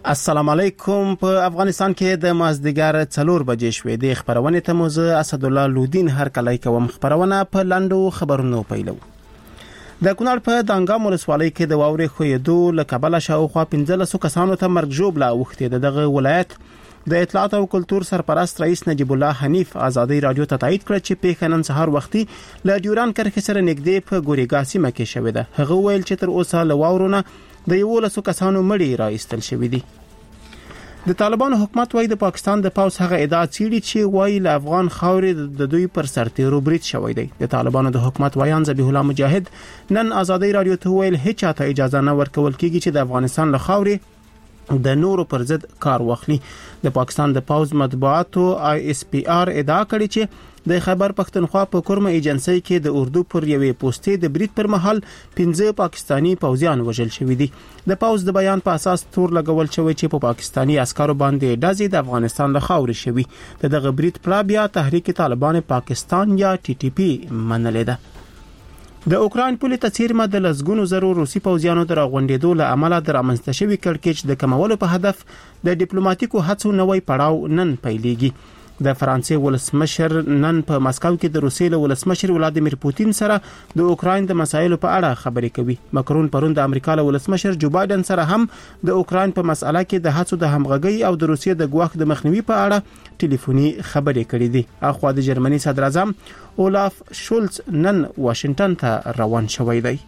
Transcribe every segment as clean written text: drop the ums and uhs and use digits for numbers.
السلام علیکم. په افغانستان کې د مازدیګر 4 بجې شوې د خبرونه ته موزه اسد الله لودین هر کله کوم خبرونه په لاندو خبرونو پیلو. د کونړ په دانګام ولسوالۍ کې د واورې خویدو له کبله شاوخوا 15 کسانو ته مرګ ژوبله اوښتې. دغه ولایت د اطلاعات او کلتور سرپرست رئیس نجیب الله حنیف ازادي رادیو ته تایید کړ چې پیښه نن سهار وختي له ډیوران کرښې سره نږدې په ګورېګا سیمه کې شوې ده. هغه ویل چې تر اوسه له واورونه د 11 کسانو مړي راایستل شوې دي. د طالبانو حکومت وايي د پاکستان د پاوز هغه ادعا چیرې چې وايي له افغان خاورې د دوی پر سرتیرو برید شوی دی. د طالبانو د حکومت وایان ذبیح الله مجاهد نن ازادي رادیو ته ویل هیڅ چاته اجازه نه ورکول کیږي چې د افغانستان له خاورې د نورو پر ضد کار واخلي. د پاکستان د پاوز مطبوعاتو ISPR ادعا کړې چې د خیبر پختونخوا په کورمه ایجنسی کې د اردو پر یوې پوسټې د برید پر مهال 15 پاکستانی پوځیان وژل شوي دي. د پاوز د بیان په اساس تور لګول شوی چې په پاکستانی عسکرو باندې ډزې د افغانستان له خاورې شوي. دغه برید پلا بیا تحریک طالبان پاکستان یا TTP منلې ده. د اوکراین پولې ته څیرمه د لسګونو زرو روسي پوځیانو د راغونډېدو له امله د رامنځته شوي کړکېچ د کمولو په هدف د ډیپلوماټیکو هڅو نوې پړاو نن پیلېږي. د فرانسې ولسمشر نن په مسکو کې د روسیې له ولسمشر ولادیمیر پوتین سره د اوکراین د مسایلو په اړه خبرې کوي. مکرون پرون د امریکا له ولسمشر جو بایدن سره هم د اوکراین په مسأله کې د هڅو د همغږي او د روسیې د ګواښ د مخنیوي په اړه ټلیفوني خبرې کړې دي. اخوا د جرمني صدر اعظم اولاف شولز نن واشنگټن ته روان شوی دی.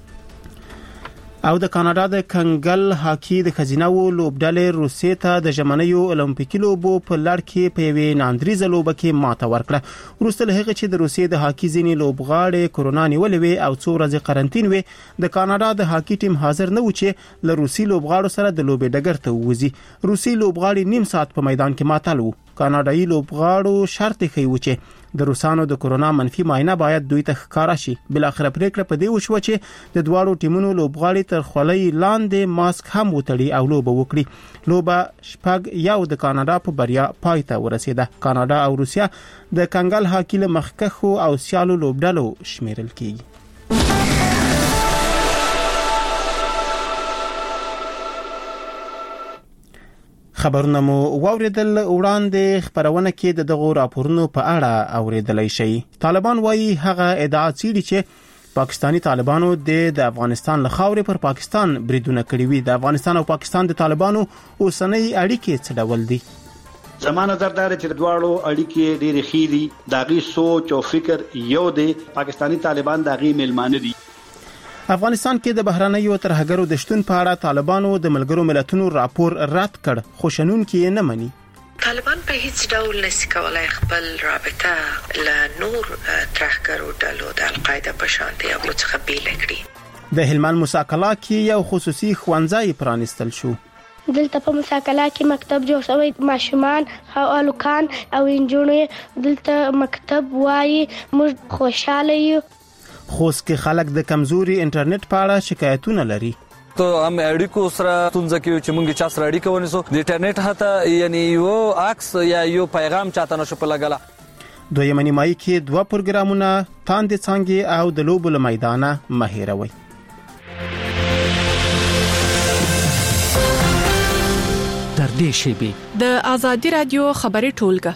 او د کاناډا د کنګل هاکی د خزینو لوبډلې روسیې ته د ژمنیو اولمپیکي لوبو په لړ کې په یوې ناندریزه لوبه کې ماته ورکړه. وروسته له هغه چې د روسیې د هاکی ځینې لوبغاړي کورونا نیولې وي او 2 ورځې قرنټین وي، د کاناډا د هاکی ټیم حاضر نه و چې له روسي لوبغاړو سره د لوبې ډګر ته ووځي. روسي لوبغاړي نیم ساعت په میدان کې ماتل وو. کاناډایي لوبغاړو شرط یې چې د روسانو د کورونا منفي معاینه باید دوی ته ښکارا شي. بل اخر پریکړه په دې وشو چې د دواړو ټیمونو لوبغاړي تر خولۍ لاندې ماسک هم وتړي او لوبه وکړي. لوبه شپږ یو د کاناډا په بریا پای ته ورسیده. کاناډا او روسیا د کنګل هاکی له مخکښو او سیالو لوبډلو شمیرل کیږي. خبرونه مو واوریدل. وړاندې خبرونه کې دغه راپورونو په اړه اوریدلای شي. طالبان وايي هغه ادعا چیرې چې پاکستانی طالبانو د افغانستان له خاورې پر پاکستان بریدونه کړی وي. د افغانستان او پاکستان د طالبانو اوسنۍ اړیکې څه ډول دي؟ زمانه دردار چې دواړو اړیکې ډېرې ښې دي. داغي سوچ او فکر یو دی. پاکستانی طالبان داغي ملمانه دي. افغانستان کې د بهرنیو ترهګرو د شتون په اړه طالبانو د ملګرو ملتونو راپور رد کړ، خو شنونکي یې نه مني. طالبان په هیڅ ډول نشي کولای خپل رابطه له نور ترهګرو ډلو د القاعده په شان دي او څخه بیل کړي. د هلمند مساکلا کې یو خصوصي ښوونځی پرانستل شو. دلته په مساکلا کې مکتب جوړ شوی. ماشومان او الکان او انجونې دلته مکتب وایي. موږ خوشاله یو. خوست کې خلک د کمزوري انټرنیټ په اړه شکایتونه لري. ته هم اړیکو سره تونځ کې چې مونږ چا سره اړیکه ونیسو د انټرنیټ هته یعنی یو عکس یا یو پیغام چاته نشو په لګلا. دویمه نیمایي کې 2 پروګرامونه تاندې څنګه او د لوبو له میدانه مهیروي. در دې شیبي د ازادي رادیو خبري ټولګه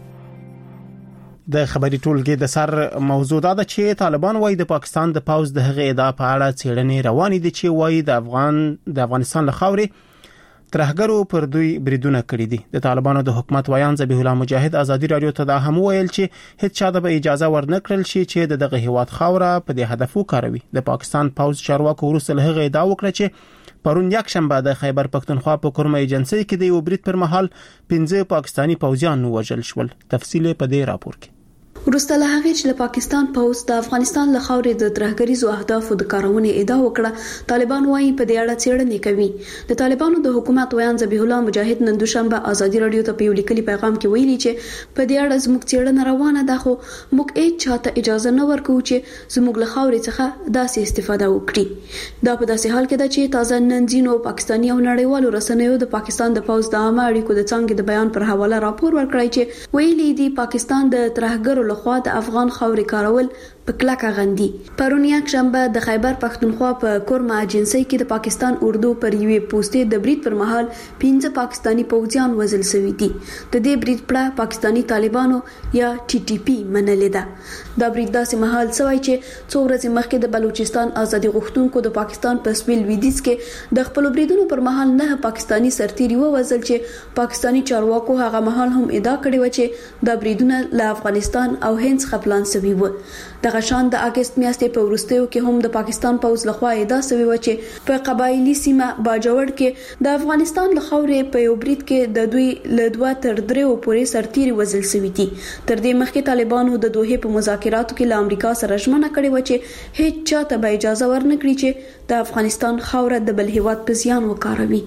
د خبري ټولګې د سر موضوع دا ده چې طالبان وايي د پاکستان د پاوز د هغه ادعا په اړه څېړنې روانې دي چې وايي د افغانستان له خاورې ترهګرو پر دوی بریدونه کړي دي. د طالبانو د حکومت وایان ذبیح الله مجاهد ازادي رادیو ته دا هم ویل چې هیڅ چا ته اجازه ورنکړل شي چې دغه هیواد خاوره په دې هدف وکاروي. د پاکستان پاوز چارواکو وروسته له هغه ادعا وکړه چې پرون یک شنبه د خیبر پختونخوا په کورمه ایجنسی کې د یو برید پر مهال 15 پاکستانی پوځیان وژل شول. تفصیل په دې راپور کې. وروسته له هغې چې پاکستان پوځ د افغانستان له خاورې د ترهګریزو اهدافو د کارونې ادعا وکړه، طالبان وايي په دې اړه څېړنې کوي. د طالبانو د حکومت ویان ذبیح الله مجاهد نن دوشنبه ازادي رادیو ته په یو لیکلي پیغام کې ویلي چې په دې اړه زموږ څېړنه روانه ده، خو موږ هیڅ چاته اجازه نه ورکوو چې زموږ له خاورې څخه داسې استفاده وکړي. دا په داسې حال کې ده چې تازه نن ځینو پاکستاني او نړیوالو رسنیو د پاکستان د پوځ د عامه اړیکو د څانګې د بیان پر حواله راپور ورکړی چې ویلي دي پاکستان د ترهګرو لخوا د افغان خاورې کارول په کلکه غندي. پرون یک شنبه د خیبر پښتونخوا په کورما اجنسۍ کې د پاکستان اردو پر یوې پوسټې د برید پر مهال 15 پاکستانی پوځیان وژل شوي دي. د دې برید پړه پاکستانی طالبانو یا TTP منلې ده. دا برید داسې مهال شوی چې څو ورځې مخکې د بلوچستان ازادي غوښتونکو د پاکستان په سویل لویدیځ کې د خپل بریدونو پر مهال 9 پاکستانی سرتیري ووژل چې پاکستانی چارواکو هغه مهال هم ادعا کړې و چې د بریدونه له افغانستان او هند څخه پلان شوي و. دغه شان د اگست میاشتې په وروستیو کې هم د پاکستان پوځ لخوا ادعا شوی و چې په قبایلی سیمه باجوړ کې د افغانستان له خاورې په یو برید کې د دوی له 2 تر 3 پورې سرتیري وژل شوي دي. تر دې مخکې طالبانو د دوحې په مذاکراتو کې له امریکا سره ژمنه کړې و چې هیڅ چاته به اجازه ورنکړي چې د افغانستان خاوره د بل هیواد په زیان وکاروي.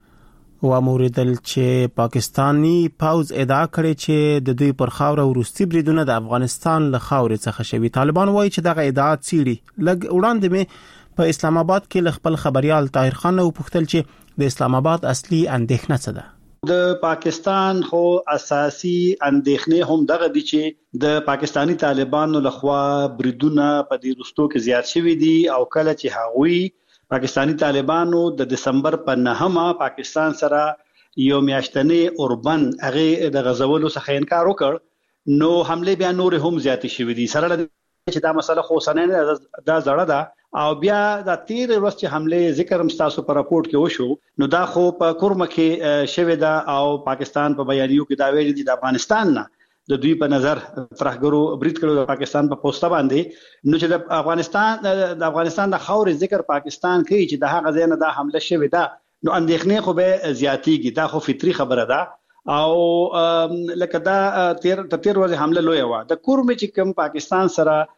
و موریدل چې پاکستانی پوز ادعا کړې چې د دوی پر خاوره وروستي بریدونه د افغانستان له خاورې څخه شوي. طالبان وایي چې دغه ادعا څیړي. لږ وړاندې مې په اسلام آباد کې خپل خبريال طاهر خان وپوښتل چې د اسلام آباد اصلي اندېښنه څه ده. د پاکستان خو اساسي اندېښنې هم دغه دي چې د پاکستانی طالبانو لخوا بریدونه په دې وروستو کې زیات شوي دي او کله چې هغوی پاکستانی طالبانو د دسمبر په 9 پاکستان سره یو میاشتنې اوربن هغه د غزولو څخه انکار وکړ نو حمله بیا نور هم زیات شوي دي. سره چې دا مسله خو سنن دا زړه ده او بیا د تیر ورځ چې حمله ذکر هم تاسو په راپورټ کې وشو نو دا خو په کورما کې شوی دا او پاکستان په بیانیو کې دا ویل دي د افغانستان نه د دوی په نظر ترهګرو برید کړو د پاکستان په پوسټه باندې نو چې د افغانستان د خاورې ذکر پاکستان کوي چې د هغه ځای نه دا حمله شوې ده نو اندېښنې خو به زیاتېږي. دا خو فطري خبره ده او لکه دا تیر ورځ حمله لوی و د کورمې چې کوم پاکستان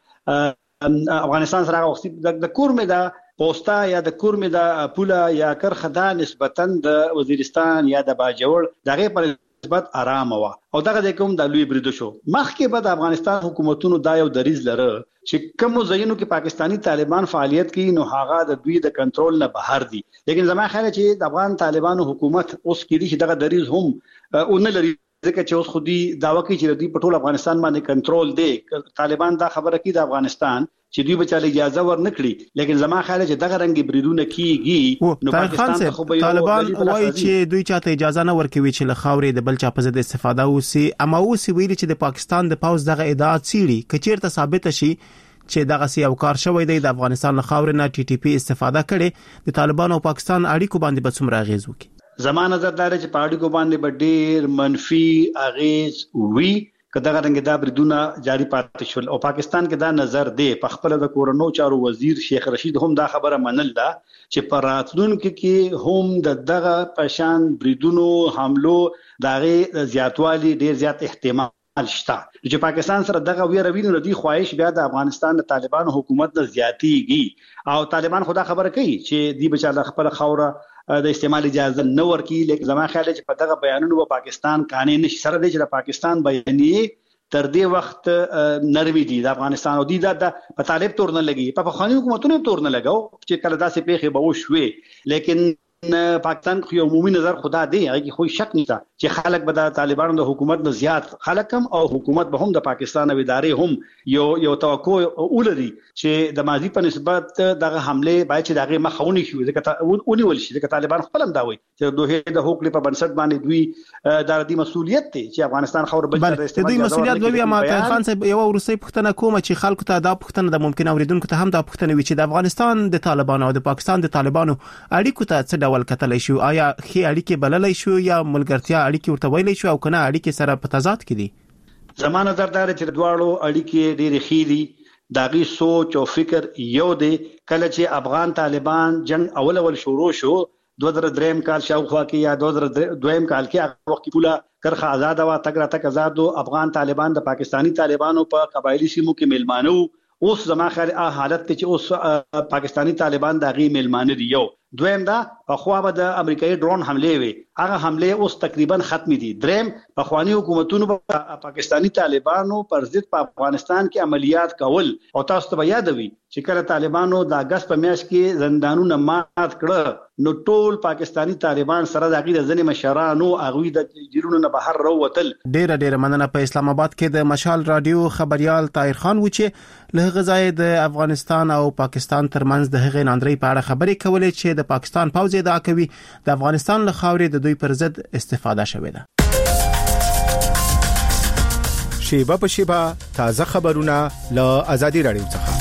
سره افغانستان سره وخت د کورمې دا پوسټه یا د کورمې دا پوله یا کرخه دا نسبتا د وزیرستان یا د باجوړ دغه پر نسبت آرام و او دغه کوم د لوی بریدو شو. مخکې به د افغانستان حکومتونو دا یو دریز لره چې کوم ځایونو کې پاکستانی طالبان فعالیت کوي نو هغه د دوی د کنټرول نه بهر دي. لیکن زما خیال چې د افغان طالبانو حکومت اوس کې دي چې دغه دریز هم اون لري ځکه چې اوس خودي داوا کوي چې دوی په ټول افغانستان باندې کنټرول دي. طالبان دا خبره کوي د افغانستان چې دوی به چاله اجازه ورنکړي لیکن زما خیال چې دغه رنګي بریدونه کیږي نو پاکستان خو به طالبان وایي چې دوی چاته اجازه نه ورکوي چې له خاورې د بل چا په ضد استفاده وسی. اما اوس ویلي چې د پاکستان د پوز دغه ادعا څیړي کچیرته ثابت شي چې دغه سی او کار شوی دی د افغانستان له خاورې نه TTP استفاده کړي د طالبان او پاکستان اړیکو باندې به څومره اغیز وکړي. زما نظر دا چې په اړیکو باندې به ډیر منفي اغیز وي کداغه رنګ دا بریدونه جاری پاتې شول او پاکستان کې دا نظر دی. په خپل د کورونو چارو وزیر شیخ رشید هم دا خبره منل ده چې په راتلونکو کې هم دغه پشان بریدونو حملو دغه زیاتوالی ډیر زیات احتمال شته چې پاکستان سره دغه ویروینو ردی خواهش بیا د افغانستان د طالبانو حکومت نه زیاتیږي او طالبان خدا خبره کوي چې دی بچاله خپل خوره د استعمال اجازه نه ورکړي. لیکن زما خیال چې په دغه بیانونو په پاکستان قانون نشي سره دی چې د پاکستان بیانیه تر دې وخت نرمي دي د افغانستان او د په طالب تور نه لګي په خاني حکومتونو تور نه لګاو چې کله داسې پیښه به وشوي. لیکن پاکستان خو عمومي نظر خدا دی هغه خو شک نشته چې خلک به د طالبانو د حکومت نه زیات خلک هم او حکومت به هم د پاکستان او ادارې هم یو توقع ولري چې د ماضي په نسبت دغه حمله باید چې دغه مخاوني شي ځکه اونیول شي ځکه طالبان خپل هم دا وایي چې دوه د حقوق په بنسټ باندې دوی د دې مسولیت دی چې افغانستان خبر بل د استعمال دوی مسولیت لوي. ما خان صاحب یو ورسې پښتنه کوم چې خلکو ته دا پښتنه د ممکن اوریدونکو ته هم دا پښتنه وي چې د افغانستان د طالبانو او د پاکستان د طالبانو اړیکو ته څه ډول کتلای شو. آیا خې اړیکې بللای شو یا ملګرتیا اړیکې ورته ویلای شو او کنه اړیکې سره په تضاد کې دي؟ زما نظر دا چې دواړو اړیکې ډېرې ښې دي. داغي سوچ او فکر یو دی. کله چې افغان طالبان جنگ اول شروع شو 2003 کال شاوخوا کې یا 2002 کال کې هغه وخت پوله کرخه آزاد وا تک آزاد افغان طالبان د پاکستانی طالبانو په قبایلی سیمو کې ملمانو. اوس زما خیال حالت ته چې اوس پاکستانی طالبان دغه ملمانه دي. یو دویم دا په خوا به د امریکایي ډرون حمله وي هغه حمله اوس تقریبا ختم دي. دریم په خواني حکومتونو په پاکستانی طالبانو پر ضد په افغانستان کې عملیات کول او تاسو ته یاد وي چې کله طالبانو د اگست په میاشت کې زندانونه مات کړه نو ټول پاکستانی طالبان سره د عقیده ځنې مشرانو اغوی د جیرونو نه بهر راوتل. ډېر مننه. په اسلام آباد کې د مشال رادیو خبريال طاهر خان و چې له غزای د افغانستان او پاکستان ترمنځ د هغې ناندري په اړه خبرې کولې چې د پاکستان پوځ ادعا کوي د افغانستان له خاورې د دوی پر ضد استفاده شوې ده. شیبه په شیبه تازه خبرونه له آزادي رادیو څخه.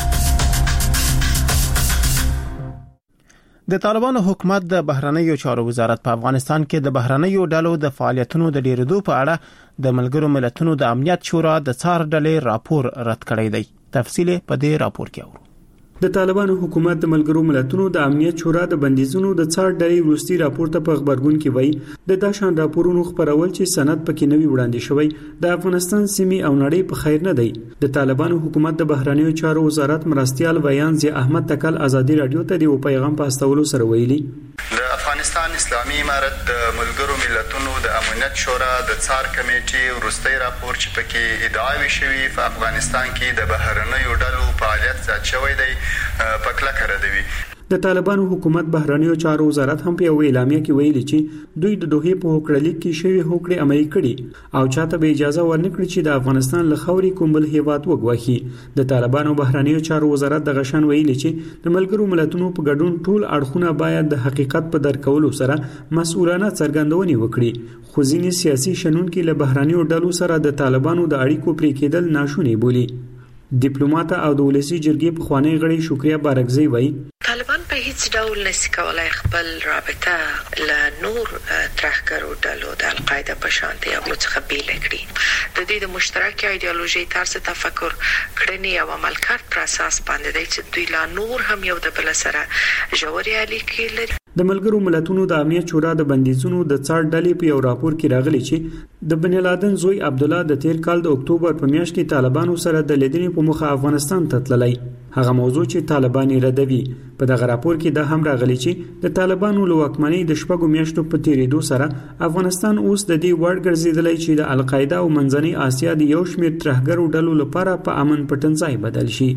د طالبانو حکومت د بهرنیو چارو وزارت په افغانستان کې د بهرنیو ډلو د فعالیتونو د ډیرېدو په اړه د ملګرو ملتونو د امنیت شورا د څار ډلې راپور رد کړی دی. تفصیل په دې راپور کې اورو. د طالبانو حکومت د ملګرو ملتونو د امنیت شورا د بندیزونو د څار ډلې وروستي راپور ته په خبرګون کې وایي د داشان راپورونو خبرول چې سند پکې نوي وړاندې شوی د افغانستان سیمې او نړۍ په خیر نه دی. د طالبانو حکومت د بهرنیو چارو وزارت مرستيال ویان زی احمد تکل آزادي رادیو ته د پیغام په استولو سره ویلي د افغانستان اسلامي امارت د ملګرو ملتونو د امنیت شورا د څار کمیټې وروستي راپور چې پکې ادعاوي شوی په افغانستان کې د بهرنیو ډلو فعالیت زیات شوی دی پکله کړی. د طالبانو حکومت بهرنیو چارو وزارت هم په یو اعلامیه کې ویلي چې دوی د دوحې په هوکړه کې شوی هوکړه عملي کړي او چاته به اجازه ورنکړي چې د افغانستان له خاورې کوم بل هیواد وګواهي. د طالبانو بهرنیو چارو وزارت د غشن ویلي چې د ملګرو ملتونو په ګډون ټول اړخونه باید د حقیقت په درک کولو سره مسؤلانه څرګندونې وکړي. خو ځینې سیاسي شنونکي له بهرنیو ډلو سره د طالبانو د اړیکو پرې کېدل ناشونی بولي. ډیپلوماټ او د ولسی جرګې په خوانی غړي شکریا بارکزی وایي طالبان په هیڅ ډول نشي کولای خپل رابطه له نور ترهګرو ډلو د القاعده په شان دي او څخه بیل کړي. د دې د مشترک ایدئولوژي طرز تفکر کړنی او عمل کار پر اساس باندې دی چې دوی لا نور هم یو د بل سره ژورې اړیکې لري. د ملګرو ملتونو د امنیت شورا د بندیزونو د څار ډلې په یو راپور کې راغلي چې د بن لادن زوی عبد الله د تیر کال د اکتوبر په میاشت کې طالبانو سره د لیدنې په مخه افغانستان ته تللی. هغه موضوع چې طالبان یې ردوي. په دغه راپور کې دا هم راغلي چې د طالبانو له واکمنۍ د شپږو میاشتو په تیریدو سره افغانستان اوس د دې وړ ګرځیدلی چې د القاعده او منځنۍ اسیا د یو شمېر ترهګرو ډلو لپاره په امن پټنځای بدل شي.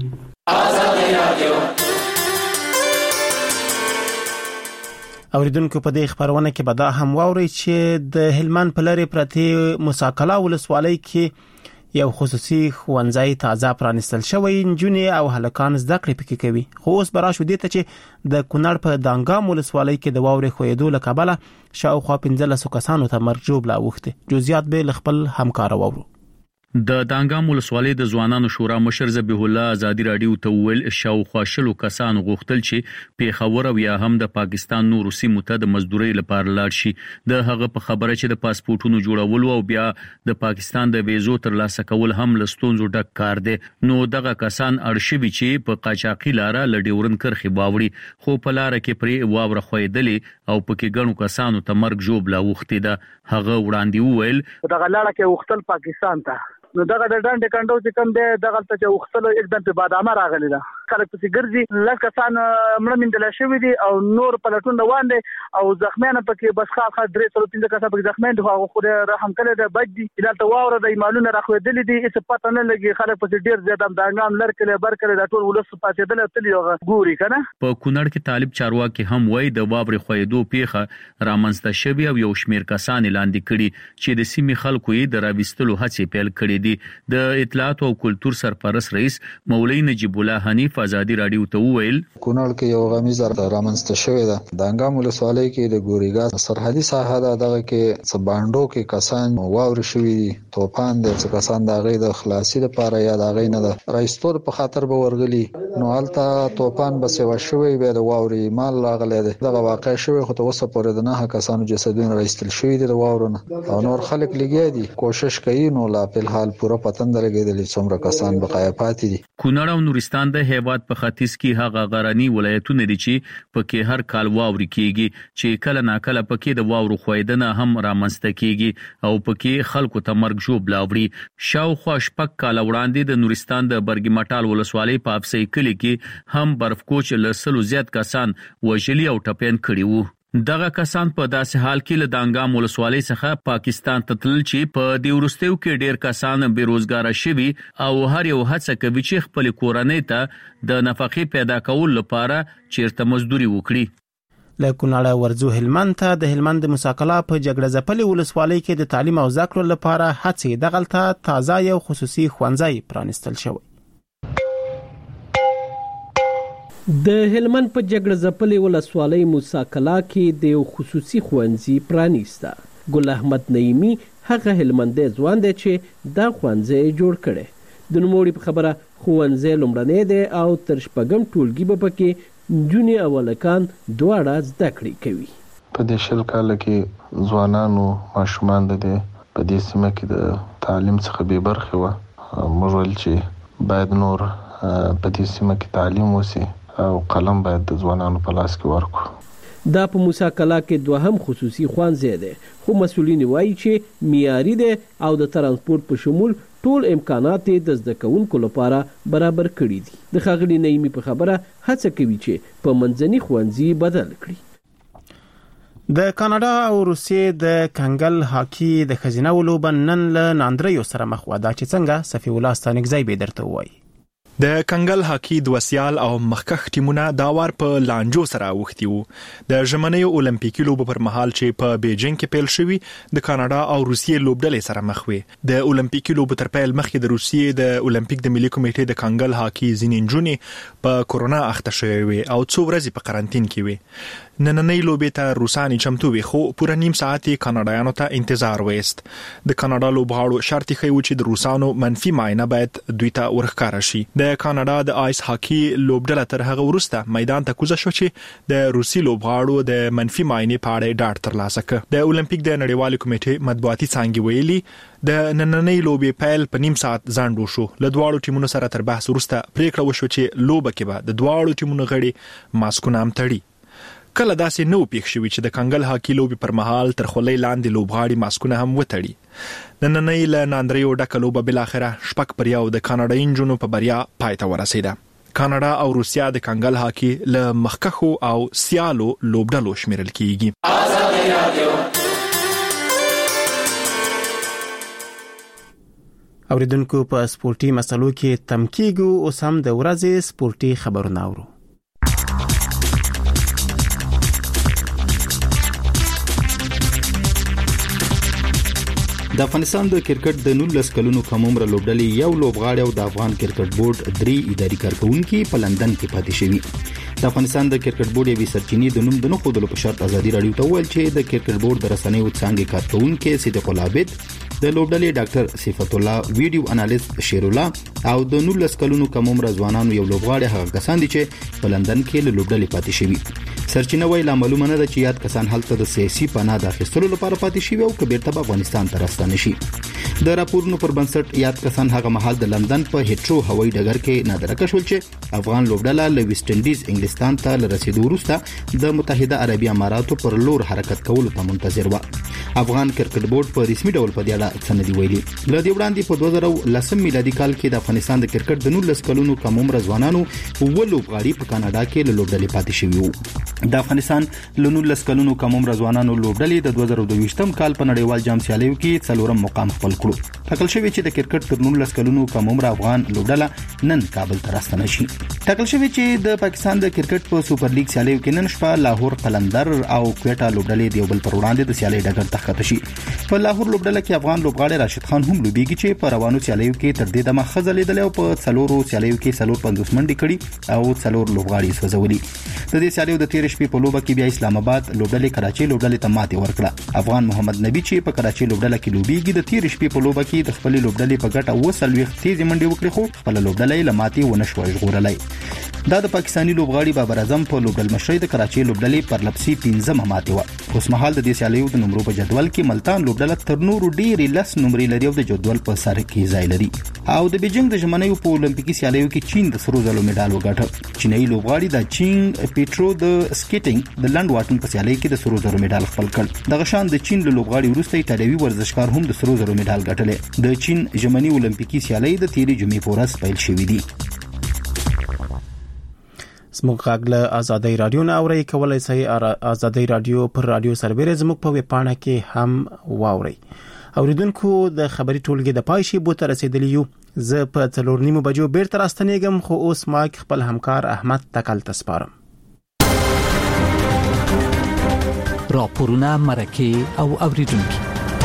اوریدونکو په دې خبرونه کې به دا هم واوري چې د هلمند په لری پرتی مساکلا ولسوالۍ کې یو خصوصي ښوونځی تازه پرانستل شوی نجونې او هلکان زده کړې پکې کوي. خو اوس براشو دي ته چې د کونړ په دانګام ولسوالۍ کې د واورې خویدو له کبله شاوخوا 15 کسانو ته مرګ ژوبله اوښته. جزئیات به له خپل همکار وورو. د دانګام ولسوالۍ د ځوانانو شورا مشر ذبیح الله آزادي رادیو ته ویل شاوخوا شلو کسانو غوښتل چې پیښور او یا هم د پاکستان نورو سیمو ته د مزدورۍ لپاره لاړ شي. د هغه په خبره چې د پاسپورتونو جوړول او بیا د پاکستان د ویزو ترلاسه کول هم له ستونزو ډک کار دی. نو دغه کسان اړشوي چې په قاچاقي لاره له ډیورن کرخي باوړي خو په لار کې پرې واوره خویدلې او پکې ګڼو کسانو ته مرګ ژوبله اوښتې ده. هغه وړاندې وویل دغه لاره کې وختل پاکستان ته نو دغه د ډنډ کندو چې کوم دی دغه ته چې وختلو एकदम په بادامه راغلی ده. خلک په ګرځي لکه کسان مړه مندل شوی دي او نور پلټون روان دي او زخمیان پکې بس خاصه درې څلور پنځه کسان پکې زخمیان دي. خو خو رحم کړي ده بد دي دلته واوره د ایمانونو راخوېدل دي هیڅ پته نه لګي. خلک په ډیر زیات دانګام لر کړي بر کړي د ټول ولس پاتېدل تل یو ګوري کنه. په کونړ کې طالب چارواکي هم وای د واورې خویدو پیښه رامنځته شوی او یو شمیر کسان لاندې کړي چې د سیمې خلکو یې د راوستلو هڅې پیل کړې دي. د اطلاعات او کلتور سرپرست رئیس مولوی نجیب الله حنیف آزادي رادیو ته ویل کونړ کې یو غمیزه رامنځته شوې ده. د دانګام ولسوالۍ کې د ګوريګا سرحدي ساحه ده. دغه کې سباندو کې کسان واوري شوي دي. توپان د څه کسان د غي د خلاصي لپاره یا د غي نه ده رئیستور په خاطر به ورغلي نو حالته توپان بس وشوي به د واوري مال لاغله ده. دغه واقع شوی خو ته وسه پورې د نه کسانو جسدونه رئیستل شوی دي د واورونه او نور خلک لګي دي کوشش کوي نو لا په حال پوره پتن درګېدل څومره کسان بقایا پاتې دي. کونړ او نورستان د هیواد په ختیځ کې هغه غرنی ولایتونه دي چې پکې هر کال واوري کیږي چې کله ناکله پکې د واورو خویدنه هم رامنځته کیږي او پکې خلکو ته مرګ ژوبله وړي. شاوخوا شپږ کال وړاندې د نورستان د برګی مټال ولسوالۍ په افسۍ کلي کې هم برفکوچ له سلو زیات کسان وژلي او ټپین کړي وو. دغه کسان په داسې حال کې له دانګام ولسوالۍ څخه پاکستان ته تلل چې په دې وروستیو کې ډیر کسان بیروزګار شوي او هر یو هڅه کوي چې خپل کورنۍ ته د نفقې پیدا کول لپاره چیرته مزدوري وکړي. له کونړ ورځو هلمند ته د هلمند مساکلا په جګړه ځپلې ولسوالۍ کې د تعلیم او زده کړو لپاره هڅې دغلته تازه یو خصوصي ښوونځی پرانستل شوی. د هلمند په جګړه ځپلې ولسوالۍ مساکلا کې د یو خصوصي ښوونځي پرانیسته. ګل احمد نعیمي هغه هلمندی ځوان دی چې دا ښوونځی جوړ کړی. د نوموړي په خبره ښوونځی لومړنی دی او تر 6 ټولګي به پکې نجونې او هلکان دواړه زده کړې کوي. په دې 20 کاله کې ځوانانو ماشومان د په دې سیمه کې د تعلیم څخه بې برخې وه. موږ ویل چې باید نور په دې سیمه کې تعلیم وسي او قلم باید د ځوانانو په لاس کې ورکړو. دا په موساکلا کې دوهم خصوصي ښوونځی دی، خو مسؤلین وایي چې معیاري دی او د ترانسپورت په شمول ټول امکانات د زده کوونکو لپاره برابر کړي دي. د ښاغلي نعیمي په خبره هڅه کوي چې په منځني ښوونځي بدل کړي. د کاناډا او روسیې د کنګل هاکي د ښځینه لوبه نن له ناندریو سره مخ وه. دا چې څنګه صفي الله ستانکزی به درته ووایي. د کنګل هاکي دوه سیال او مخکښ ټیمونه دا وار په لانجو سره اوښتي وو. د ژمنیو اولمپیکي لوبو پر مهال چې په بیجینګ کې پیل شوي د کاناډا او روسیې لوبډلې سره مخ وې. د اولمپیکي لوبو تر پیل مخکې د روسیې د اولمپیک د ملي کمیټې د کنګل هاکي ځینې نجونې په کورونا اخته شوې وې او 2 ورځې په قرنطین کې وې. نننۍ لوبې ته روسانې چمتو وي، خو پوره نیم ساعت یې کاناډایانو ته انتظار وایست. د کاناډا لوبغاړو شرط یې ښیي چې د روسانو منفي معاینه باید دوی ته ورښکاره شي. د کاناډا د آیس هاکي لوبډله تر هغه وروسته میدان ته کوزه شو چې د روسي لوبغاړو د منفي معاینې په اړه ډاډ ترلاسه کړ. د اولمپیک د نړیوالې کمیټې مطبوعاتي څانګې ویلي د نننۍ لوبې پیل په نیم ساعت ځانډو شو. له دواړو ټیمونو سره تر بحث وروسته پریکړه وشوه چې لوبه کې به د دواړو ټیمونو غړي ماسکونه هم تړي. کله داسې نو پیښ شوی چې د کنګل هاکي لوبې پر مهال تر خولۍ لاندې لوبغاړي ماسکونه هم وتړي. نننۍ له ناندریو ډکه لوبه بالاخره 6-1 د کاناډایي نجونو په بریا پای ته ورسېده. کاناډا او روسیا د کنګل هاکي له مخکښو او سیالو لوبډلو شمیرل کیږي. اوریدونکو په سپورتي مسلو کې تم کیږو. اوس هم د ورځې سپورتي خبرونه اورو. د افغانستان د کرکټ د 19 کلونو کم عمر لوبډلې یو لوبغاړی او د افغان کرکټ بورډ 3 اداري کارکونکو په لندن کې پاتې شوي. د افغانستان د کرکټ بورډ یوې سرچینې د نوم د نخود په شرط ازادي رادیو ته ویل چې د کرکټ بورډ د رسنیو څنګه کارکونکو صدیق العابد، د لوبډلې ډاکټر صفت الله، ویډیو انالیست شیر الله او د 19 کلونو کم عمر ځوانانو یو لوبغاړی هغه کسان دي چې په لندن کې له لوبډلې پاتې شوي. سرچینه ویل معلومه نه ده چې یاد کسان هلته د سیاسي پناه د اخیستلو لپاره پاتې شوي او کبیرته په افغانستان ته راستنه شي. د راپورونو پر بنسټ یاد کسان هغه مهال د لندن په هیټرو هوایي ډګر کې نادرکه شول چې افغان لوبډله له ویسټ انډیز انګلستان ته لرسیدو وروسته د متحده عربي اماراتو پر لور حرکت کولو ته منتظر و. افغان کرکټ بورډ په رسمي ډول په دې اړه څه نه دی ویلي. له دې وړاندې په 2010 میلادي کال کې د افغانستان د کرکټ د 19 کلونو کم عمر ځوانانو ولوبغاړي په کاناډا کې له لوبډلې پاتې شوي وو. د افغانستان له 19 کلونو کم عمر ځوانانو لوبډلې د 2022م کال په نړیوال جام سیالیو کې 4م مقام خپل کړو. ټاکل شوی چې د کرکټ تر 19 کلونو کم عمر افغان لوبډله نن کابل ته راستنه شي. ټاکل شوی چې د پاکستان د کرکټ په سوپر لیګ سیالیو کې نن شپه لاهور قلندر او کوټا لوبډلې د یو بل پر وړاندې د سیالي ډګر ته ښکته شي. په لاهور لوبډله کې افغان لوبغاړی راشد خان هم لوبېږي چې په روانو سیالیو کې تر دې دمه خزه لیدل او په 4 سیالیو کې 450 منډې کړي او 4 لوبغاړي سوځولي. د دې سیالیو د 13 شپې په لوبه کې بیا اسلام آباد لوبډلې کراچي لوبډلې ته ماتې ورکړه. افغان محمد نبی چې په کراچي لوبډله کې لوبېږي د 13 شپې په لوبه کې د خپل لوبډلې په ګټه 20 تیزې منډې وکړې خو خپل لوبډلې لماتې ونه شو ژغورلای. دا د پاکستانی لوبغاړي بابر اعظم په لوبډل مشرۍ د کراچي لوبډلې پر لپسي 15 ماتې و. اوس مهال د دې سیالیو د نمبرو په جدول کې ملتان لوبډله تر نورو ډېرې 10 نمرې لري او د جدول په سر کې ځای لري. او د بیجینګ د ژمنیو په اولمپیکي سیالیو کې چین د سرو زرو میډال وګاټه. چینایي لوبغاړي د چینګ پیټرو د سکیټینګ د لند واټن په سیالۍ کې د سرو زرو میډال خپل کړ. دغه شان د چین له لوبغاړي وروسته ایټالوي ورزشکار هم د سرو زرو میډال ګټلې. د چین ژمنی اولمپیکي سیالۍ د 13 جمعې په ورځ پیل شوې دي. زموږ غږ له آزادۍ رادیو نه اورئ. کولای شئ آزادۍ رادیو پر رادیو سرور زموږ په ویب پاڼه کې هم واورئ. اوریدونکو د خبري ټولګي د پای شي بوته رسیدلی یو. زه په 4:30 بجو بیرته راستنېږم خو اوس ما خپل همکار احمد تکل تسپارم. راپورونه مرکه او اوریدونکو.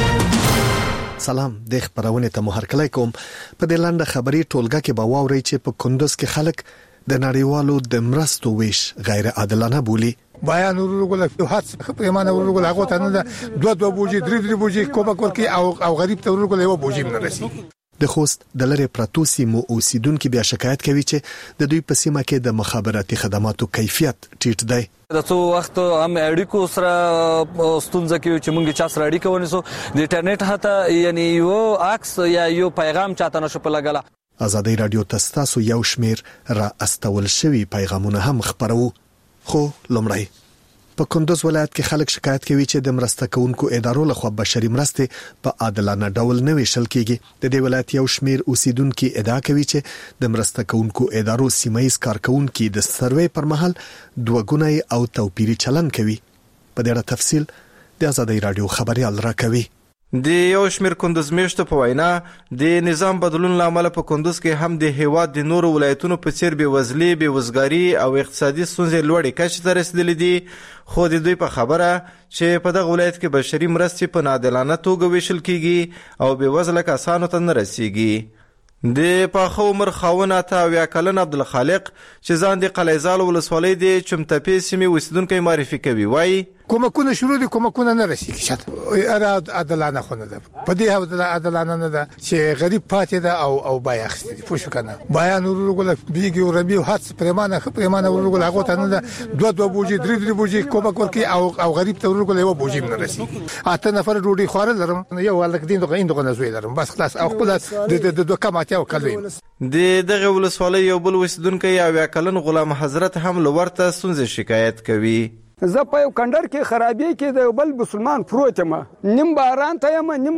سلام، د خبرونه ته مو هرکلی کوم. په دې لاندې خبري ټولګه کې به واورئ چې په کندوز کې خلک د نړیوالو د مرستو ویش غیر عادلانه بولي. بیان ورغول هڅه پیمانه ورغول هغه ته نه دوه بوجي درې بوجي کومک ورکي او غریب ته ورغول یو بوجي نه رسي. د خوست د لری پراتو سیمو اوسیدونکو بیا شکایت کوي چې د دوی په سیمه کې د مخابراتي خدماتو کیفیت ټیټ دی. د څو وخت هم اړیکو سره ستونزه کوي چې موږ چا سره اړیکه ونیسو د انټرنیټ هته یعنی یو عکس یا یو پیغام چاته نشو په لګلا. ازادي رادیو تاسو یو شمیر را استول شوی پیغامونه هم خبرو. خو لمړی په کندوز ولایت کې خلک شکایت کوي چې د مرسته کوونکو ادارو لخوا بشري مرستې په عادلانه ډول نه ویشل کیږي. د دې ولایت یو شمیر اوسیدونکو ادعا کوي چې د مرسته کوونکو ادارو سیمایي کارکونکو د سروې پر مهال دوه او توپیری چلن کوي. په دې اړه تفصیل د ازادي رادیو خبريال راکوي. د یو شمیر کندوز میشته په وینا د نظام بدلون لامل په کندوز کې هم د هیواد د نورو ولایتونو په څیر بېوزلي، بېوزګاري او اقتصادي ستونزې لوړې کچې ته رسیدلې دي. خو د دوی په خبره چې په دغه ولایت کې بشري مرستې په ناعادلانه توګه ویشل کیږي او بېوزله کسانو ته نه رسیږي. د پاخه عمر خاوند اته اویا کلن عبدالخالق چې ځان د قلیزال ولسوالۍ د چمتپې سیمې اوسیدونکی معرفي کوي وایي کومکونه شروع دي، کومکونه نه رسیږي. شته عادلانه خو نه ده، په دې هغه عادلانه نه ده چې غریب پاتې ده او بای اخستي دي. پوښ کنه بیان ورغول بیګي او ربي هڅه پرمانه ورغول هغه ته نه ده دوه بوجي درې بوجي کومک ورکي او غریب ته ورغول یو بوجي نه رسي. اته نفر ډوډۍ خورل لرم، یو ولک دین دغه زوی لرم، بس خلاص او خپل د دوه کماتیا او کلویم. د دغه ولسوالۍ یو بل اوسیدونکی اویا کلن غلام حضرت هم لورته ستونزې شکایت کوي. زه په یو کندر کې خرابې کې د بل مسلمان پروت یم، نیم باران ته یم نیم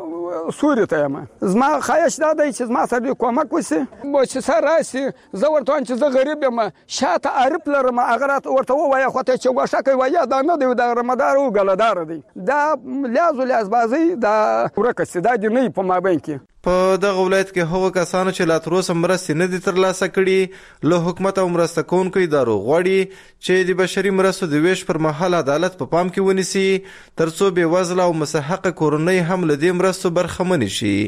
سوري ته یم. زما خواهش دا دی چې زما سره کومک وشي، مؤسسه راشي. زه ورته وایم چې زه غریب یم، شاته عارف لرم، هغه ورته ووایه خو ته چې غوښه کوي وایه دا نه دی، دا رمدار او ګلدار دی، دا لیازبازي دا ورکه سي دا دی نه په مابین کې. په دغه ولایت کې هغو کسانو چې لا تر اوسه مرستې نه دي ترلاسه کړي له حکومت او مرسته کوونکو ادارو غواړي چې د بشري مرستو د ویش پر مهال عدالت په پام کې ونیسي ترڅو بېوزله او مستحقه کورنۍ هم له دې مرستو برخمنې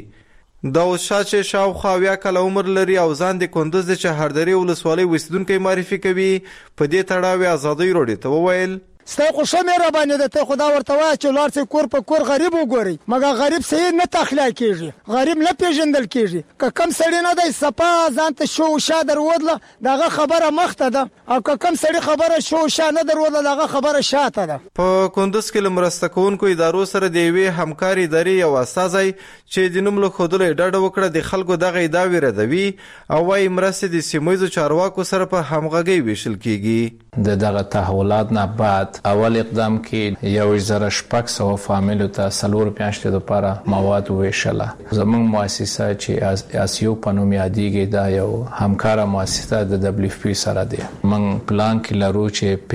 شي. داود شاه چې شاوخوا اویا کاله عمر لري او ځان د کندوز د چهاردرې ولسوالۍ اوسیدونکی معرفي کوي، په دې تړاو یې ازادي راډیو ته وویل ستا خو ښه مهرباني ده، ته خدا ورته وایه چې لاړ شئ کور په کور غریب وګورئ، مګر غریب صحیح نه تخلیه کېږي، غریب نه پیژندل کېږي. که کم سړی نه دی صفا ځان ته شو شا درودله دغه خبره مخته ده، او که کم سړی خبره شو شا نه درودله دغه خبره شاته ده. په کندوز کې له مرسته کوونکو ادارو سره د یوې همکاري ادارې یو استازی چې د نوم له ښودلو یې ډډه وکړه د خلکو دغه ادعاوې ردوي او وایي مرستې د سیمه ییزو چارواکو سره په همغږۍ ویشل کېږي. د دغه تحولات نه بعد اول اقدام کې 1600 فامیلو ته 4 میاشتې لپاره مواد ویشله. زموږ مؤسسه چې اسیو په نوم یادېږي دا یو همکاره مؤسسه د WFP سره دی. موږ پلان کې لرو چې